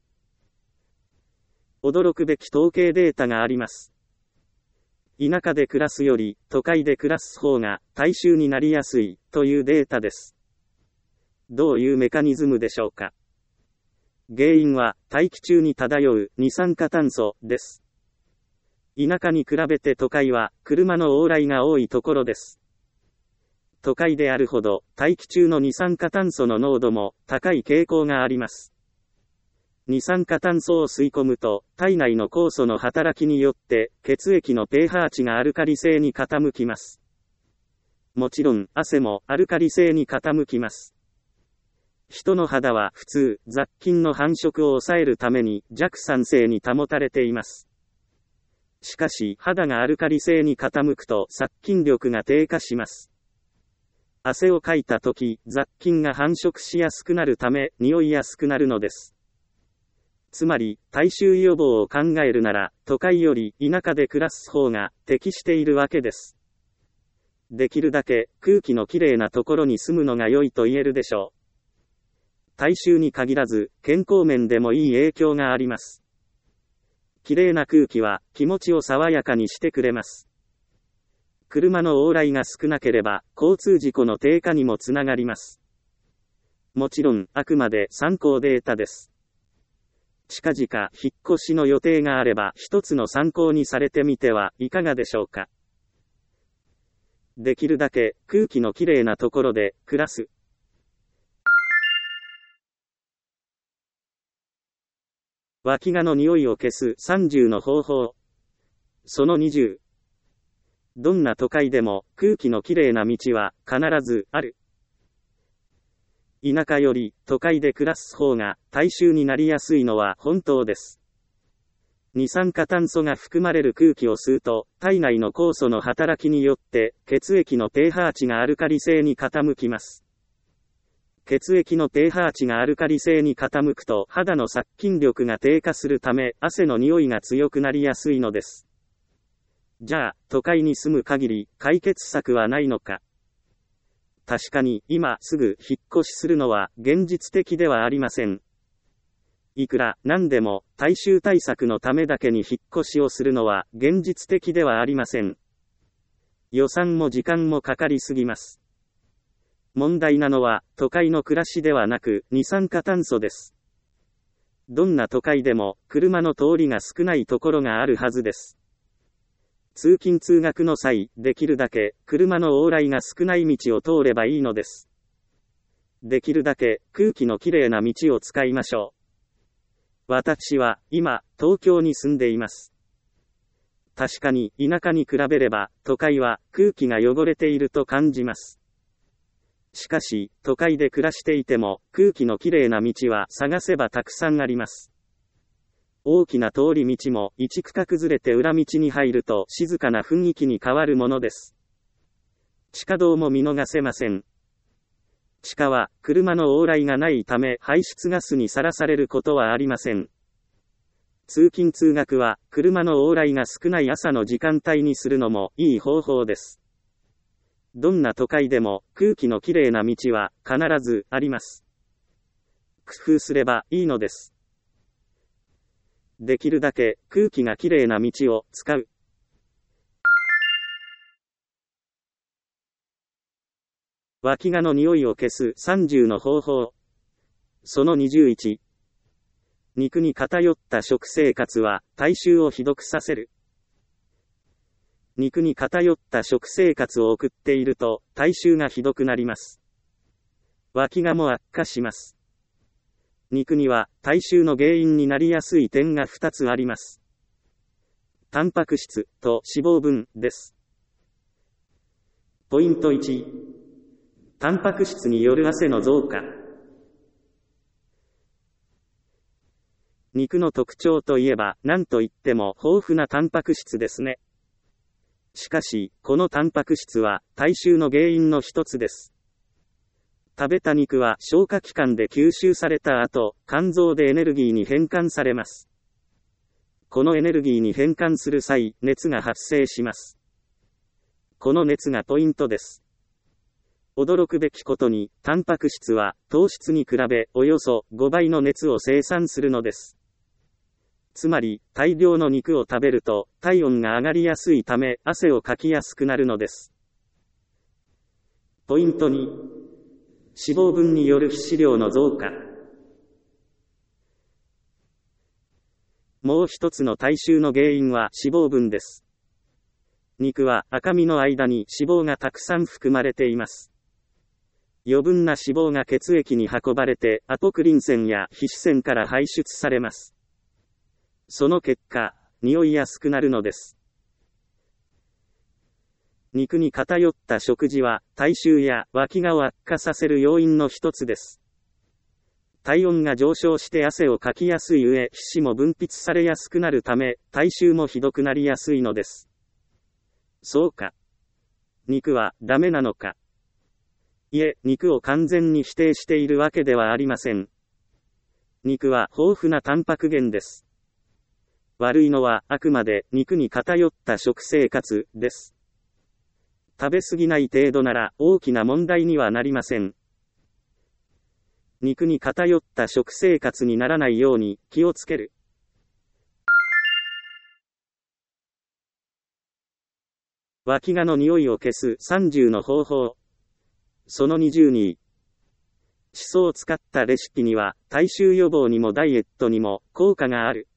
驚くべき統計データがあります。田舎で暮らすより都会で暮らす方が体臭になりやすいというデータです。どういうメカニズムでしょうか。原因は大気中に漂う二酸化炭素です。田舎に比べて都会は車の往来が多いところです。都会であるほど大気中の二酸化炭素の濃度も高い傾向があります。二酸化炭素を吸い込むと、体内の酵素の働きによって、血液の pH 値がアルカリ性に傾きます。もちろん、汗もアルカリ性に傾きます。人の肌は普通、雑菌の繁殖を抑えるために弱酸性に保たれています。しかし、肌がアルカリ性に傾くと殺菌力が低下します。汗をかいたとき、雑菌が繁殖しやすくなるため、匂いやすくなるのです。 つまり、体臭予防を考えるなら、都会より田舎で暮らす方が適しているわけです。できるだけ空気のきれいなところに住むのが良いと言えるでしょう。体臭に限らず、健康面でもいい影響があります。きれいな空気は気持ちを爽やかにしてくれます。車の往来が少なければ、交通事故の低下にもつながります。もちろん、あくまで参考データです。近々、引っ越しの予定があれば、一つの参考にされてみてはいかがでしょうか。できるだけ、空気のきれいなところで、暮らす。脇がの匂いを消すさんじゅうの方法。そのにじゅう。どんな都会でも、空気のきれいな道は、必ず、ある。田舎より、都会で暮らす方が、体臭になりやすいのは本当です。二酸化炭素が含まれる空気を吸うと、体内の酵素の働きによって、血液の pH 値がアルカリ性に傾きます。血液の pH 値がアルカリ性に傾くと、肌の殺菌力が低下するため、汗の匂いが強くなりやすいのです。じゃあ、都会に住む限り、解決策はないのか。確かに、今すぐ引っ越しするのは現実的ではありません。いくら何でも体臭対策のためだけに引っ越しをするのは現実的ではありません。予算も時間もかかりすぎます。問題なのは都会の暮らしではなく二酸化炭素です。どんな都会でも車の通りが少ないところがあるはずです。通勤通学の際、できるだけ車の往来が少ない道を通ればいいのです。できるだけ空気のきれいな道を使いましょう。私は今、東京に住んでいます。確かに田舎に比べれば都会は空気が汚れていると感じます。しかし、都会で暮らしていても空気のきれいな道は探せばたくさんあります。大きな通り道も一区画ずれて裏道に入ると静かな雰囲気に変わるものです。地下道も見逃せません。地下は車の往来がないため排出ガスにさらされることはありません。通勤通学は車の往来が少ない朝の時間帯にするのもいい方法です。どんな都会でも空気のきれいな道は必ずあります。工夫すればいいのです。できるだけ空気がきれいな道を使う。脇がの匂いを消すさんじゅうの方法。そのにじゅういち。肉に偏った食生活は体臭をひどくさせる。肉に偏った食生活を送っていると体臭がひどくなります。脇がも悪化します。肉には体臭の原因になりやすい点がふたつあります。タンパク質と脂肪分です。ポイントいち。タンパク質による汗の増加。肉の特徴といえば何といっても豊富なタンパク質ですね。しかし、このタンパク質は体臭の原因の一つです。食べた肉は消化器官で吸収された後、肝臓でエネルギーに変換されます。このエネルギーに変換する際、熱が発生します。この熱がポイントです。驚くべきことに、タンパク質は糖質に比べおよそごばいの熱を生産するのです。つまり、大量の肉を食べると体温が上がりやすいため汗をかきやすくなるのです。ポイントに。脂肪分による皮脂量の増加。もう一つの体臭の原因は脂肪分です。肉は赤身の間に脂肪がたくさん含まれています。余分な脂肪が血液に運ばれてアポクリン腺や皮脂腺から排出されます。その結果、匂いやすくなるのです。肉に偏った食事は体臭や脇がを悪化させる要因の一つです。体温が上昇して汗をかきやすい上、皮脂も分泌されやすくなるため、体臭もひどくなりやすいのです。そうか。肉はダメなのか。いえ、肉を完全に否定しているわけではありません。 肉は豊富なタンパク源です。悪いのはあくまで肉に偏った食生活です。食べ過ぎない程度なら大きな問題にはなりません。肉に偏った食生活にならないように気をつける。脇がの匂いを消すさんじゅうの方法。そのにじゅうに。シソを使ったレシピには体臭予防にもダイエットにも効果がある。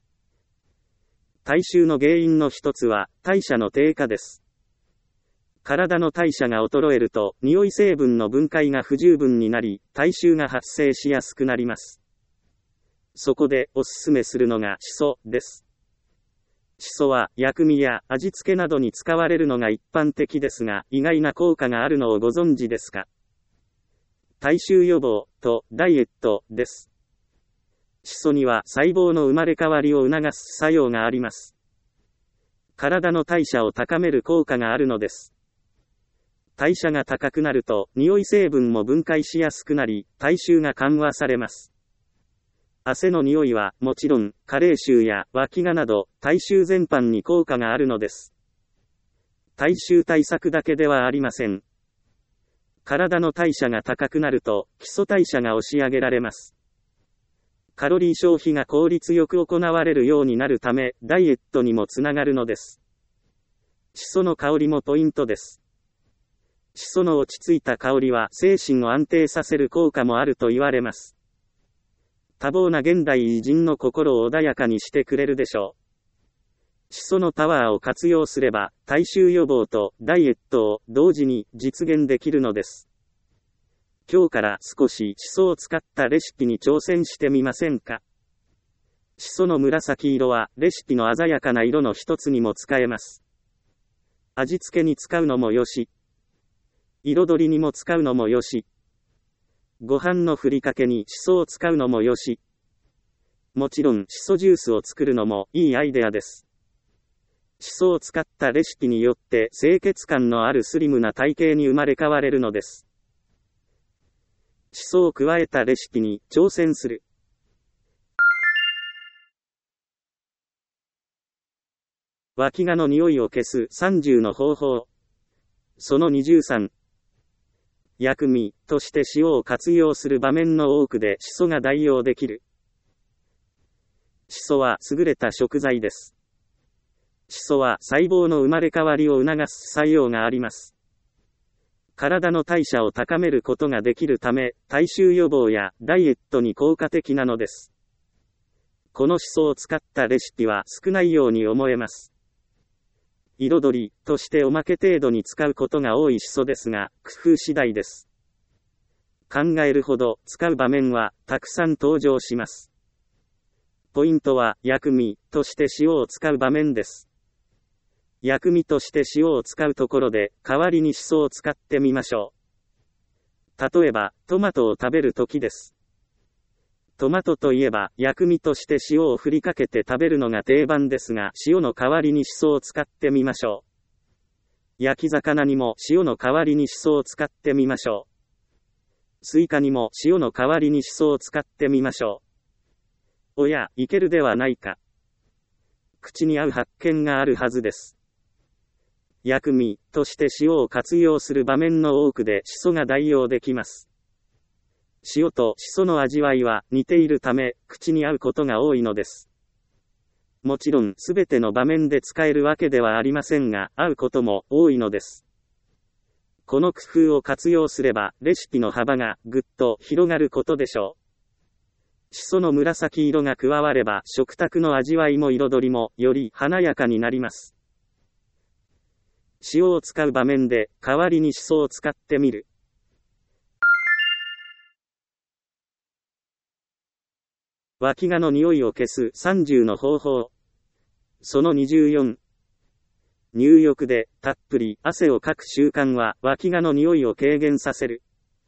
体臭の原因の一つは代謝の低下です。体の代謝が衰えると匂い成分の分解が不十分になり、体臭が発生しやすくなります。そこでおすすめするのがシソです。シソは薬味や味付けなどに使われるのが一般的ですが、意外な効果があるのをご存知ですか？体臭予防とダイエットです。シソには細胞の生まれ変わりを促す作用があります。体の代謝を高める効果があるのです。代謝が高くなると匂い成分も分解しやすくなり、体臭が緩和されます。汗の匂いはもちろん、加齢臭や脇がなど体臭全般に効果があるのです。体臭対策だけではありません。体の代謝が高くなると基礎代謝が押し上げられます。カロリー消費が効率よく行われるようになるため、ダイエットにもつながるのです。シソの香りもポイントです。シソの落ち着いた香りは精神を安定させる効果もあると言われます。多忙な現代偉人の心を穏やかにしてくれるでしょう。シソのパワーを活用すれば、体臭予防とダイエットを同時に実現できるのです。今日から少しシソを使ったレシピに挑戦してみませんか？シソの紫色はレシピの鮮やかな色の一つにも使えます。味付けに使うのもよし、彩りにも使うのもよし、ご飯のふりかけにシソを使うのもよし、もちろんシソジュースを作るのもいいアイデアです。シソを使ったレシピによって清潔感のあるスリムな体型に生まれ変われるのです。シソを加えたレシピに挑戦する。脇がの匂いを消すさんじゅうの方法。そのにじゅうさん。薬味として塩を活用する場面の多くでシソが代用できる。シソは優れた食材です。シソは細胞の生まれ変わりを促す作用があります。体の代謝を高めることができるため、体臭予防やダイエットに効果的なのです。このシソを使ったレシピは少ないように思えます。彩りとしておまけ程度に使うことが多いシソですが、工夫次第です。考えるほど使う場面はたくさん登場します。ポイントは薬味として塩を使う場面です。薬味として塩を使うところで代わりにシソを使ってみましょう。例えばトマトを食べるときです。トマトといえば薬味として塩を振りかけて食べるのが定番ですが、塩の代わりにシソを使ってみましょう。焼き魚にも塩の代わりにシソを使ってみましょう。スイカにも塩の代わりにシソを使ってみましょう。おや、いけるではないか。口に合う発見があるはずです。薬味として塩を活用する場面の多くでシソが代用できます。塩とシソの味わいは似ているため、口に合うことが多いのです。もちろんすべての場面で使えるわけではありませんが、合うことも多いのです。この工夫を活用すれば、レシピの幅がぐっと広がることでしょう。シソの紫色が加われば、食卓の味わいも彩りもより華やかになります。塩を使う場面で代わりにシソを使ってみる。脇がの匂いを消すさんじゅうの方法。そのにじゅうよん。入浴でたっぷり汗をかく習慣は脇がの匂いを軽減させる。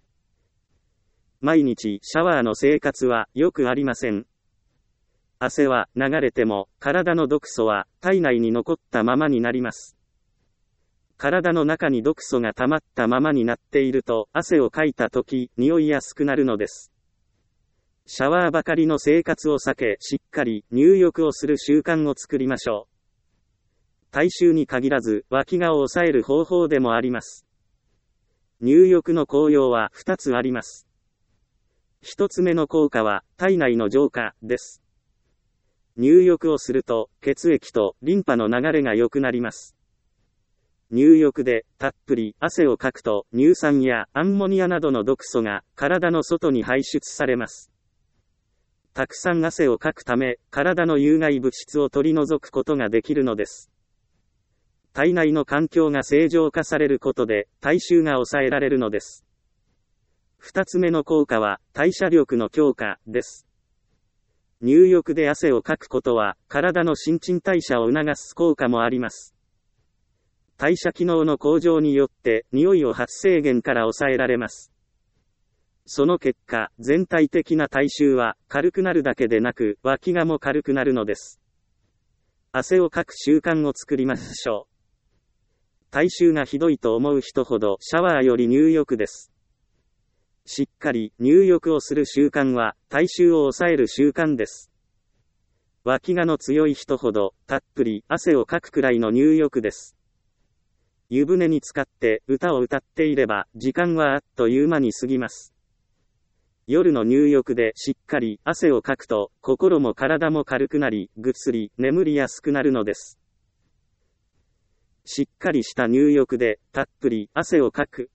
毎日シャワーの生活はよくありません。汗は流れても体の毒素は体内に残ったままになります。体の中に毒素が溜まったままになっていると、汗をかいたとき、匂いやすくなるのです。 シャワーばかりの生活を避け、しっかり入浴をする習慣を作りましょう。体臭に限らず、脇がを抑える方法でもあります。入浴の効用はふたつあります。ひとつめの効果は、体内の浄化です。入浴をすると、血液とリンパの流れが良くなります。入浴で、たっぷり汗をかくと、乳酸やアンモニアなどの毒素が体の外に排出されます。たくさん汗をかくため、体の有害物質を取り除くことができるのです。体内の環境が正常化されることで、体臭が抑えられるのです。二つ目の効果は、代謝力の強化です。入浴で汗をかくことは、体の新陳代謝を促す効果もあります。代謝機能の向上によって、匂いを発生源から抑えられます。その結果、全体的な体臭は、軽くなるだけでなく、脇がも軽くなるのです。汗をかく習慣を作りましょう。体臭がひどいと思う人ほどシャワーより入浴です。しっかり入浴をする習慣は体臭を抑える習慣です。脇がの強い人ほどたっぷり汗をかくくらいの入浴です。湯船に浸かって歌を歌っていれば時間はあっという間に過ぎます。夜の入浴でしっかり汗をかくと心も体も軽くなりぐっすり眠りやすくなるのです。しっかりした入浴で、たっぷり汗をかく。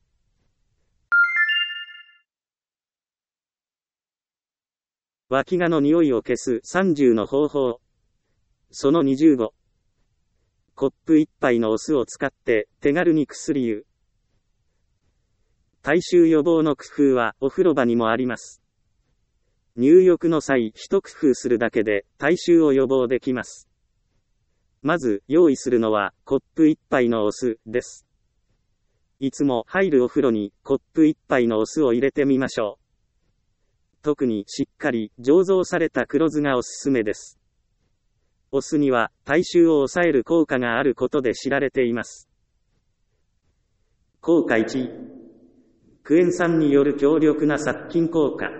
脇がの匂いを消すさんじゅうの方法。そのにじゅうご。コップ一杯のお酢を使って手軽に薬湯。体臭予防の工夫はお風呂場にもあります。入浴の際、一工夫するだけで体臭を予防できます。まず、用意するのは、コップ一杯のお酢です。いつも入るお風呂に、コップ一杯のお酢を入れてみましょう。特にしっかり醸造された黒酢がおすすめです。お酢には、体臭を抑える効果があることで知られています。効果いち、クエン酸による強力な殺菌効果。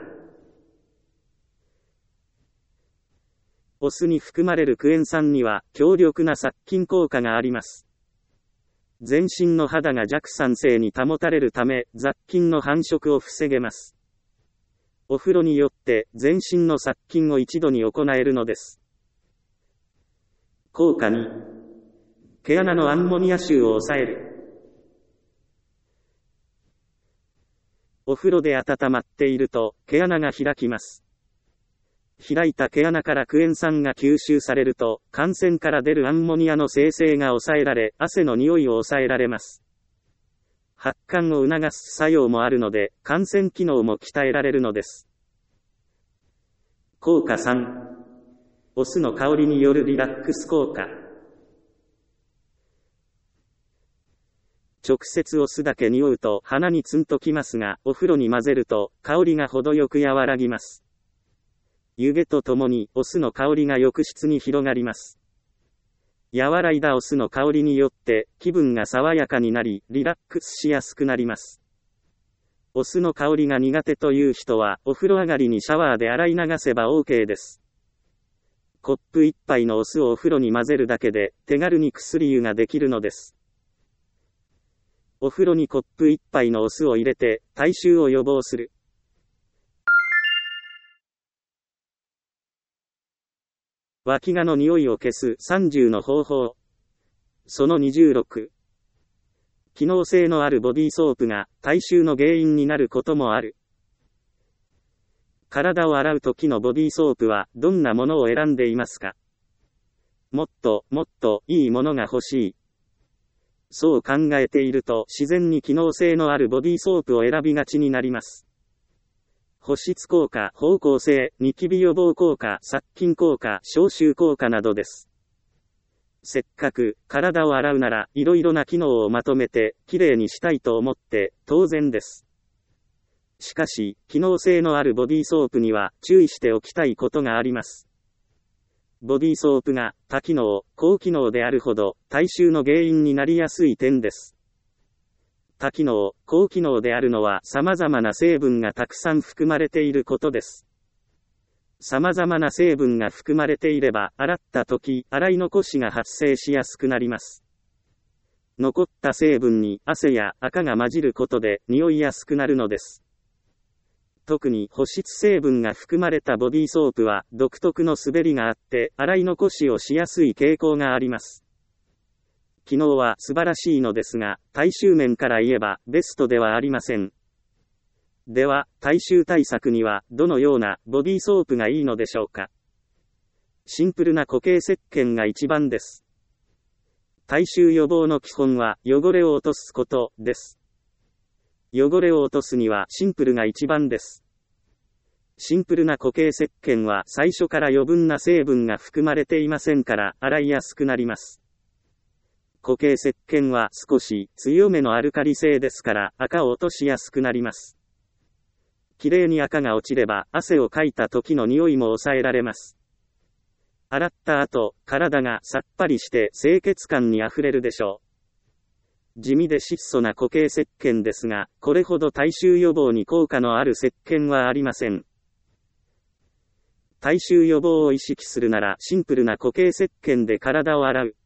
お酢に含まれるクエン酸には強力な殺菌効果があります。全身の肌が弱酸性に保たれるため雑菌の繁殖を防げます。お風呂によって全身の殺菌を一度に行えるのです。効果に、毛穴のアンモニア臭を抑える。お風呂で温まっていると毛穴が開きます。開いた毛穴からクエン酸が吸収されると、汗腺から出るアンモニアの生成が抑えられ、汗の匂いを抑えられます。発汗を促す作用もあるので、汗腺機能も鍛えられるのです。効果さん、お酢の香りによるリラックス効果。直接お酢だけ匂うと鼻にツンときますが、お風呂に混ぜると香りが程よく和らぎます。湯気とともにお酢の香りが浴室に広がります。和らいだお酢の香りによって気分が爽やかになりリラックスしやすくなります。お酢の香りが苦手という人はお風呂上がりにシャワーで洗い流せば OK です。コップ一杯のお酢をお風呂に混ぜるだけで手軽に薬湯ができるのです。お風呂にコップ一杯のお酢を入れて体臭を予防する。脇がの匂いを消すさんじゅうの方法。そのにじゅうろく。機能性のあるボディーソープが体臭の原因になることもある。体を洗う時のボディーソープはどんなものを選んでいますか？もっともっといいものが欲しい。そう考えていると自然に機能性のあるボディーソープを選びがちになります。保湿効果、芳香性、ニキビ予防効果、殺菌効果、消臭効果などです。せっかく体を洗うならいろいろな機能をまとめてきれいにしたいと思って当然です。しかし、機能性のあるボディーソープには注意しておきたいことがあります。ボディーソープが多機能、高機能であるほど体臭の原因になりやすい点です。多機能、高機能であるのは様々な成分がたくさん含まれていることです。 様々な成分が含まれていれば、洗った時、洗い残しが発生しやすくなります。残った成分に汗や垢が混じることで匂いやすくなるのです。特に保湿成分が含まれたボディーソープは独特の滑りがあって洗い残しをしやすい傾向があります。機能は素晴らしいのですが、体臭面から言えばベストではありません。では、体臭対策にはどのようなボディーソープがいいのでしょうか。シンプルな固形石鹸が一番です。体臭予防の基本は汚れを落とすことです。汚れを落とすにはシンプルが一番です。シンプルな固形石鹸は最初から余分な成分が含まれていませんから洗いやすくなります。固形石鹸は少し強めのアルカリ性ですから垢を落としやすくなります。きれいに垢が落ちれば汗をかいた時の匂いも抑えられます。洗った後、体がさっぱりして清潔感にあふれるでしょう。地味で質素な固形石鹸ですが、これほど体臭予防に効果のある石鹸はありません。体臭予防を意識するならシンプルな固形石鹸で体を洗う。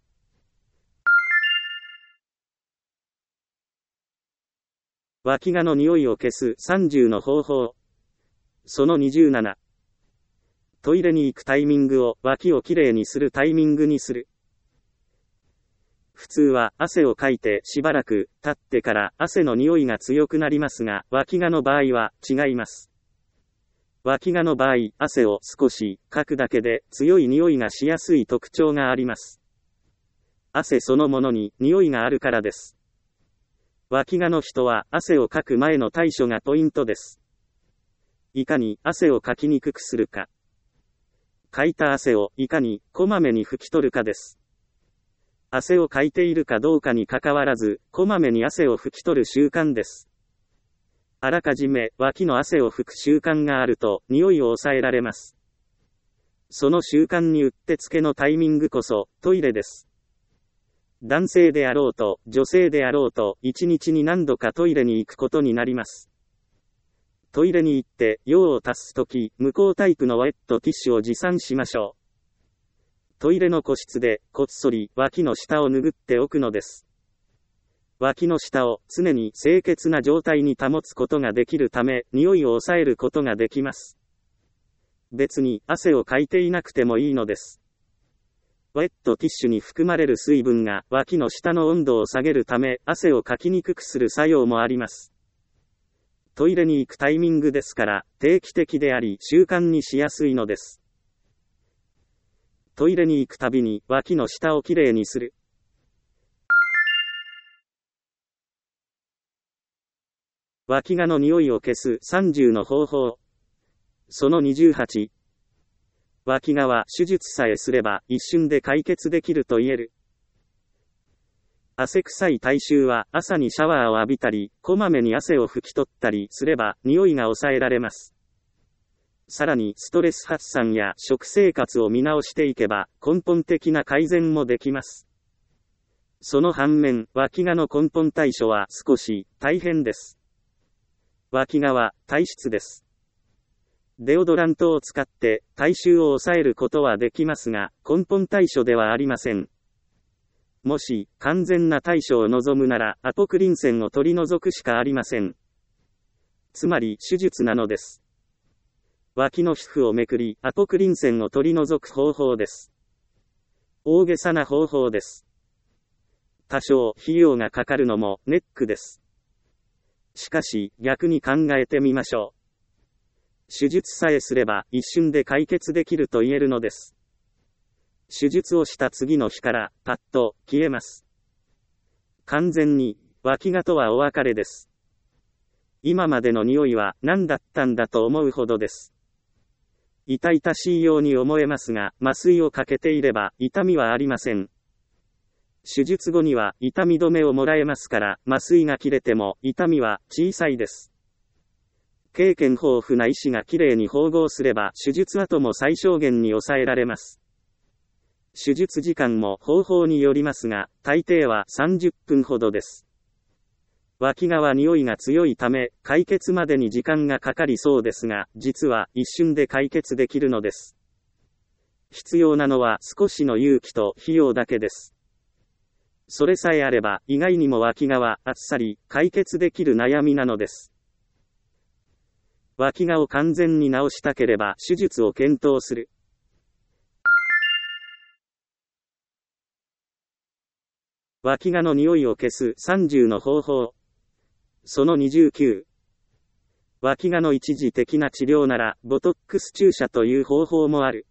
脇がの匂いを消すさんじゅうの方法。そのにじゅうなな。トイレに行くタイミングを脇をきれいにするタイミングにする。普通は汗をかいてしばらく経ってから汗の匂いが強くなりますが、脇がの場合は違います。脇がの場合、汗を少しかくだけで強い匂いがしやすい特徴があります。汗そのものに匂いがあるからです。脇がの人は汗をかく前の対処がポイントです。いかに汗をかきにくくするか。かいた汗をいかにこまめに拭き取るかです。汗をかいているかどうかにかかわらず、こまめに汗を拭き取る習慣です。あらかじめ脇の汗を拭く習慣があると匂いを抑えられます。その習慣にうってつけのタイミングこそトイレです。男性であろうと女性であろうと一日に何度かトイレに行くことになります。トイレに行って用を足すとき、無効タイプのウェットティッシュを持参しましょう。トイレの個室でこっそり脇の下を拭っておくのです。脇の下を常に清潔な状態に保つことができるため、匂いを抑えることができます。別に汗をかいていなくてもいいのです。ウェットティッシュに含まれる水分が脇の下の温度を下げるため、汗をかきにくくする作用もあります。トイレに行くタイミングですから、定期的であり習慣にしやすいのです。トイレに行くたびに脇の下をきれいにする。脇がの匂いを消すさんじゅうの方法。そのにじゅうはち。脇がは手術さえすれば一瞬で解決できると言える。汗臭い体臭は朝にシャワーを浴びたり、こまめに汗を拭き取ったりすれば匂いが抑えられます。さらにストレス発散や食生活を見直していけば根本的な改善もできます。その反面、脇がの根本対処は少し大変です。脇がは体質です。デオドラントを使って体臭を抑えることはできますが、根本対処ではありません。もし完全な対処を望むならアポクリン腺を取り除くしかありません。つまり手術なのです。脇の皮膚をめくりアポクリン腺を取り除く方法です。大げさな方法です。多少費用がかかるのもネックです。しかし逆に考えてみましょう。手術さえすれば一瞬で解決できると言えるのです。手術をした次の日からパッと消えます。完全に脇がとはお別れです。今までの匂いは何だったんだと思うほどです。痛々しいように思えますが、麻酔をかけていれば痛みはありません。手術後には痛み止めをもらえますから、麻酔が切れても痛みは小さいです。経験豊富な医師がきれいに縫合すれば手術後も最小限に抑えられます。手術時間も方法によりますが、大抵はさんじゅっぷんほどです。 脇がは匂いが強いため、解決までに時間がかかりそうですが、実は一瞬で解決できるのです。必要なのは少しの勇気と費用だけです。それさえあれば、意外にも脇がはあっさり解決できる悩みなのです。脇がを完全に治したければ手術を検討する。脇がの匂いを消すさんじゅうの方法。そのにじゅうきゅう。脇がの一時的な治療なら、ボトックス注射という方法もある。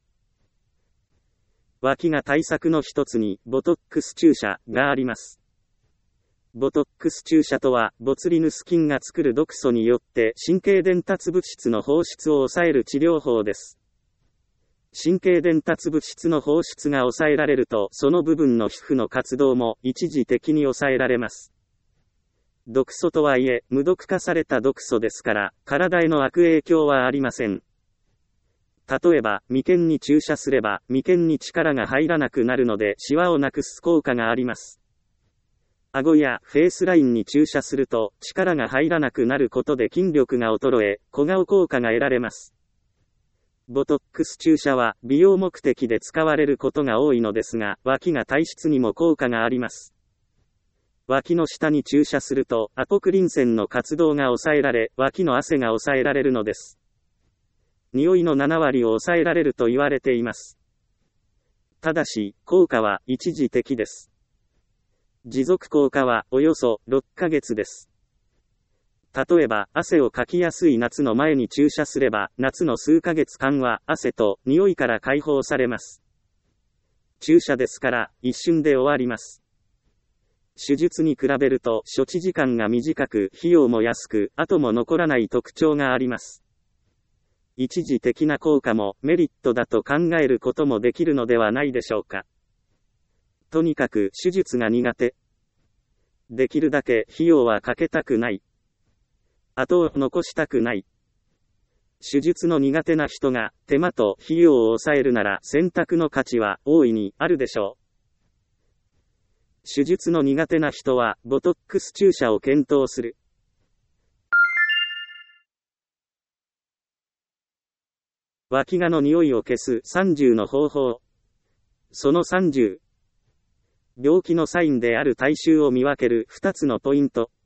脇が対策の一つに、ボトックス注射があります。ボトックス注射とは、ボツリヌス菌が作る毒素によって、神経伝達物質の放出を抑える治療法です。神経伝達物質の放出が抑えられると、その部分の皮膚の活動も一時的に抑えられます。毒素とはいえ、無毒化された毒素ですから、体への悪影響はありません。例えば、眉間に注射すれば、眉間に力が入らなくなるので、シワをなくす効果があります。顎やフェイスラインに注射すると、力が入らなくなることで筋力が衰え、小顔効果が得られます。ボトックス注射は、美容目的で使われることが多いのですが、脇が体質にも効果があります。脇の下に注射すると、アポクリン腺の活動が抑えられ、脇の汗が抑えられるのです。匂いのななわりを抑えられると言われています。ただし、効果は一時的です。持続効果はおよそろっかげつです。例えば、汗をかきやすい夏の前に注射すれば、夏の数ヶ月間は汗と匂いから解放されます。注射ですから、一瞬で終わります。手術に比べると処置時間が短く、費用も安く、後も残らない特徴があります。一時的な効果もメリットだと考えることもできるのではないでしょうか。とにかく手術が苦手。できるだけ費用はかけたくない。後を残したくない。手術の苦手な人が手間と費用を抑えるなら選択の価値は大いにあるでしょう。手術の苦手な人は、ボトックス注射を検討する。脇がの匂いを消すさんじゅうの方法。そのさんじゅう。病気のサインである体臭を見分けるふたつのポイント。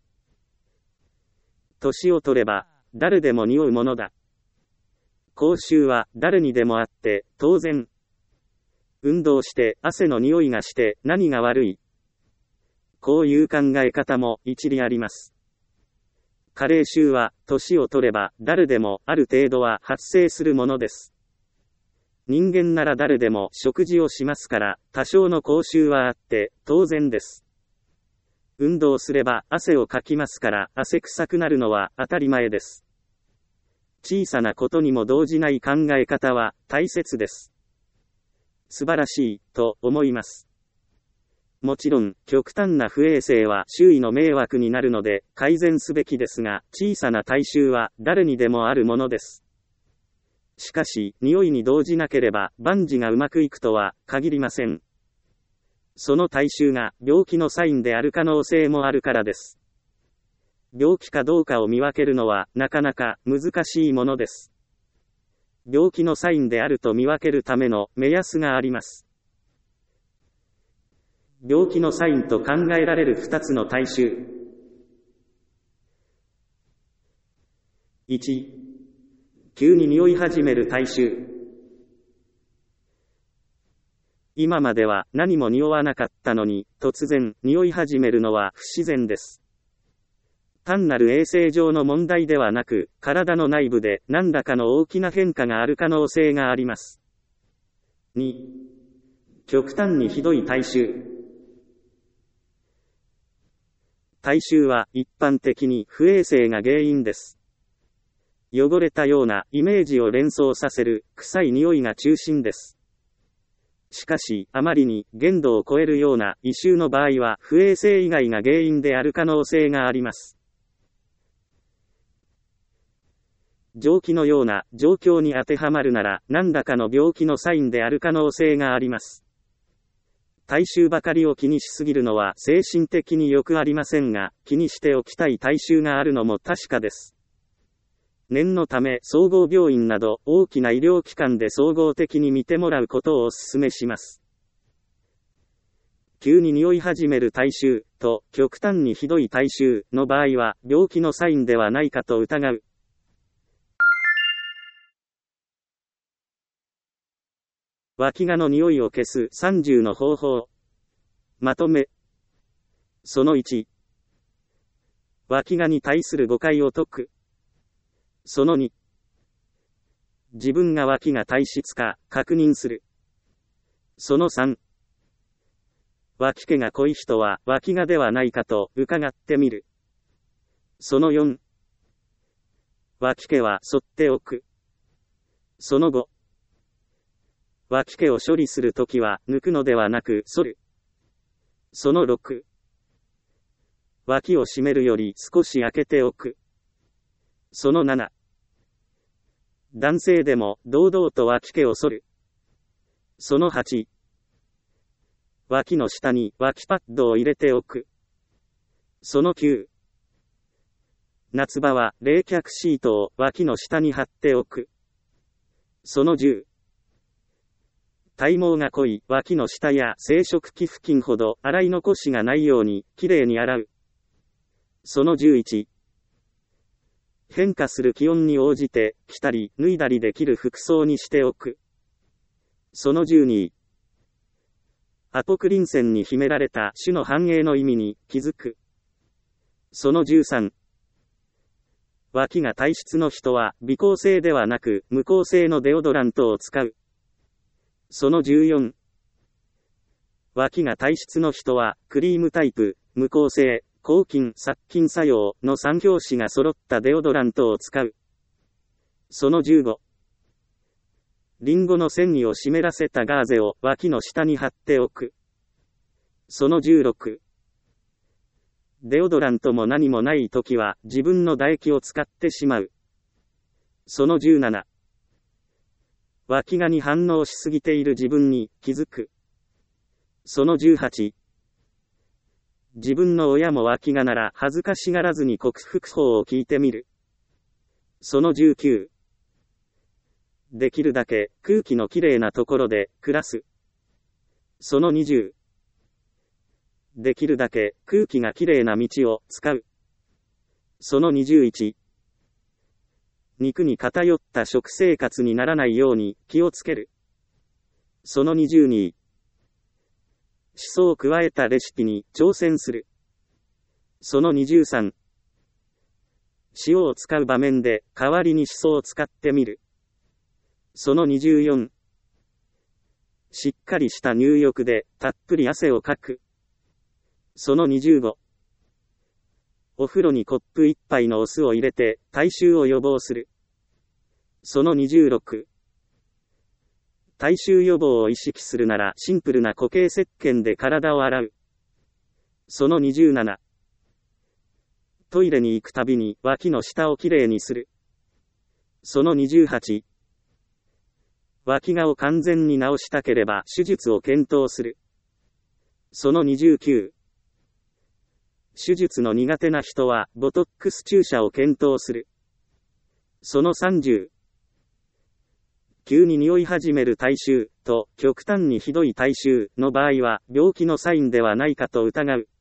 年を取れば、誰でも匂うものだ。口臭は誰にでもあって、当然。運動して汗の匂いがして何が悪い。こういう考え方も一理あります。加齢臭は、年を取れば、誰でも、ある程度は発生するものです。人間なら誰でも食事をしますから、多少の口臭はあって、当然です。運動すれば、汗をかきますから、汗臭くなるのは当たり前です。小さなことにも動じない考え方は、大切です。素晴らしい、と思います。もちろん、極端な不衛生は周囲の迷惑になるので、改善すべきですが、小さな体臭は誰にでもあるものです。しかし、匂いに動じなければ、万事がうまくいくとは限りません。その体臭が病気のサインである可能性もあるからです。病気かどうかを見分けるのは、なかなか難しいものです。病気のサインであると見分けるための目安があります。病気のサインと考えられるふたつの体臭。いち、急に匂い始める体臭。今までは何も匂わなかったのに、突然匂い始めるのは不自然です。単なる衛生上の問題ではなく、体の内部で何らかの大きな変化がある可能性があります。に、極端にひどい体臭。体臭は一般的に不衛生が原因です。汚れたようなイメージを連想させる臭い匂いが中心です。しかし、あまりに限度を超えるような異臭の場合は不衛生以外が原因である可能性があります。蒸気のような状況に当てはまるなら何らかの病気のサインである可能性があります。 体臭ばかりを気にしすぎるのは精神的によくありませんが、気にしておきたい体臭があるのも確かです。念のため総合病院など大きな医療機関で総合的に見てもらうことをお勧めします。急に匂い始める体臭と極端にひどい体臭の場合は病気のサインではないかと疑う。脇がの匂いを消すさんじゅうの方法。まとめ。そのいち。脇がに対する誤解を解く。そのに。自分が脇が体質か確認する。そのさん。脇毛が濃い人は脇がではないかと伺ってみる。そのよん。脇毛は剃っておく。そのご。脇毛を処理するときは抜くのではなく剃る。そのろく。脇を締めるより少し開けておく。そのなな。男性でも堂々と脇毛を剃る。そのはち。脇の下に脇パッドを入れておく。そのきゅう。夏場は冷却シートを脇の下に貼っておく。そのじゅう。体毛が濃い脇の下や生殖器付近ほど洗い残しがないようにきれいに洗う。そのじゅういち。変化する気温に応じて着たり脱いだりできる服装にしておく。そのじゅうに。アポクリン腺に秘められた種の繁栄の意味に気づく。そのじゅうさん。脇が体質の人は微光性ではなく無光性のデオドラントを使う。そのじゅうよん。脇が体質の人はクリームタイプ、無光性、抗菌、殺菌作用のさん拍子が揃ったデオドラントを使う。そのじゅうご。リンゴの繊維を湿らせたガーゼを脇の下に貼っておく。そのじゅうろく。デオドラントも何もないときは自分の唾液を使ってしまう。そのじゅうなな。脇がに反応しすぎている自分に気づく。そのじゅうはち。自分の親も脇がなら恥ずかしがらずに克服法を聞いてみる。そのじゅうきゅう。できるだけ空気のきれいなところで暮らす。そのにじゅう。できるだけ空気がきれいな道を使う。そのにじゅういち。肉に偏った食生活にならないように気をつける。そのにじゅうに。しそを加えたレシピに挑戦する。そのにじゅうさん。塩を使う場面で代わりにしそを使ってみる。そのにじゅうよん。しっかりした入浴でたっぷり汗をかく。そのにじゅうご。お風呂にコップ一杯のお酢を入れて体臭を予防する。そのにじゅうろく。体臭予防を意識するならシンプルな固形石鹸で体を洗う。そのにじゅうなな。トイレに行くたびに脇の下をきれいにする。そのにじゅうはち。脇がを完全に治したければ手術を検討する。そのにじゅうきゅう。手術の苦手な人はボトックス注射を検討する。そのさんじゅう。急に匂い始める体臭と極端にひどい体臭の場合は病気のサインではないかと疑う。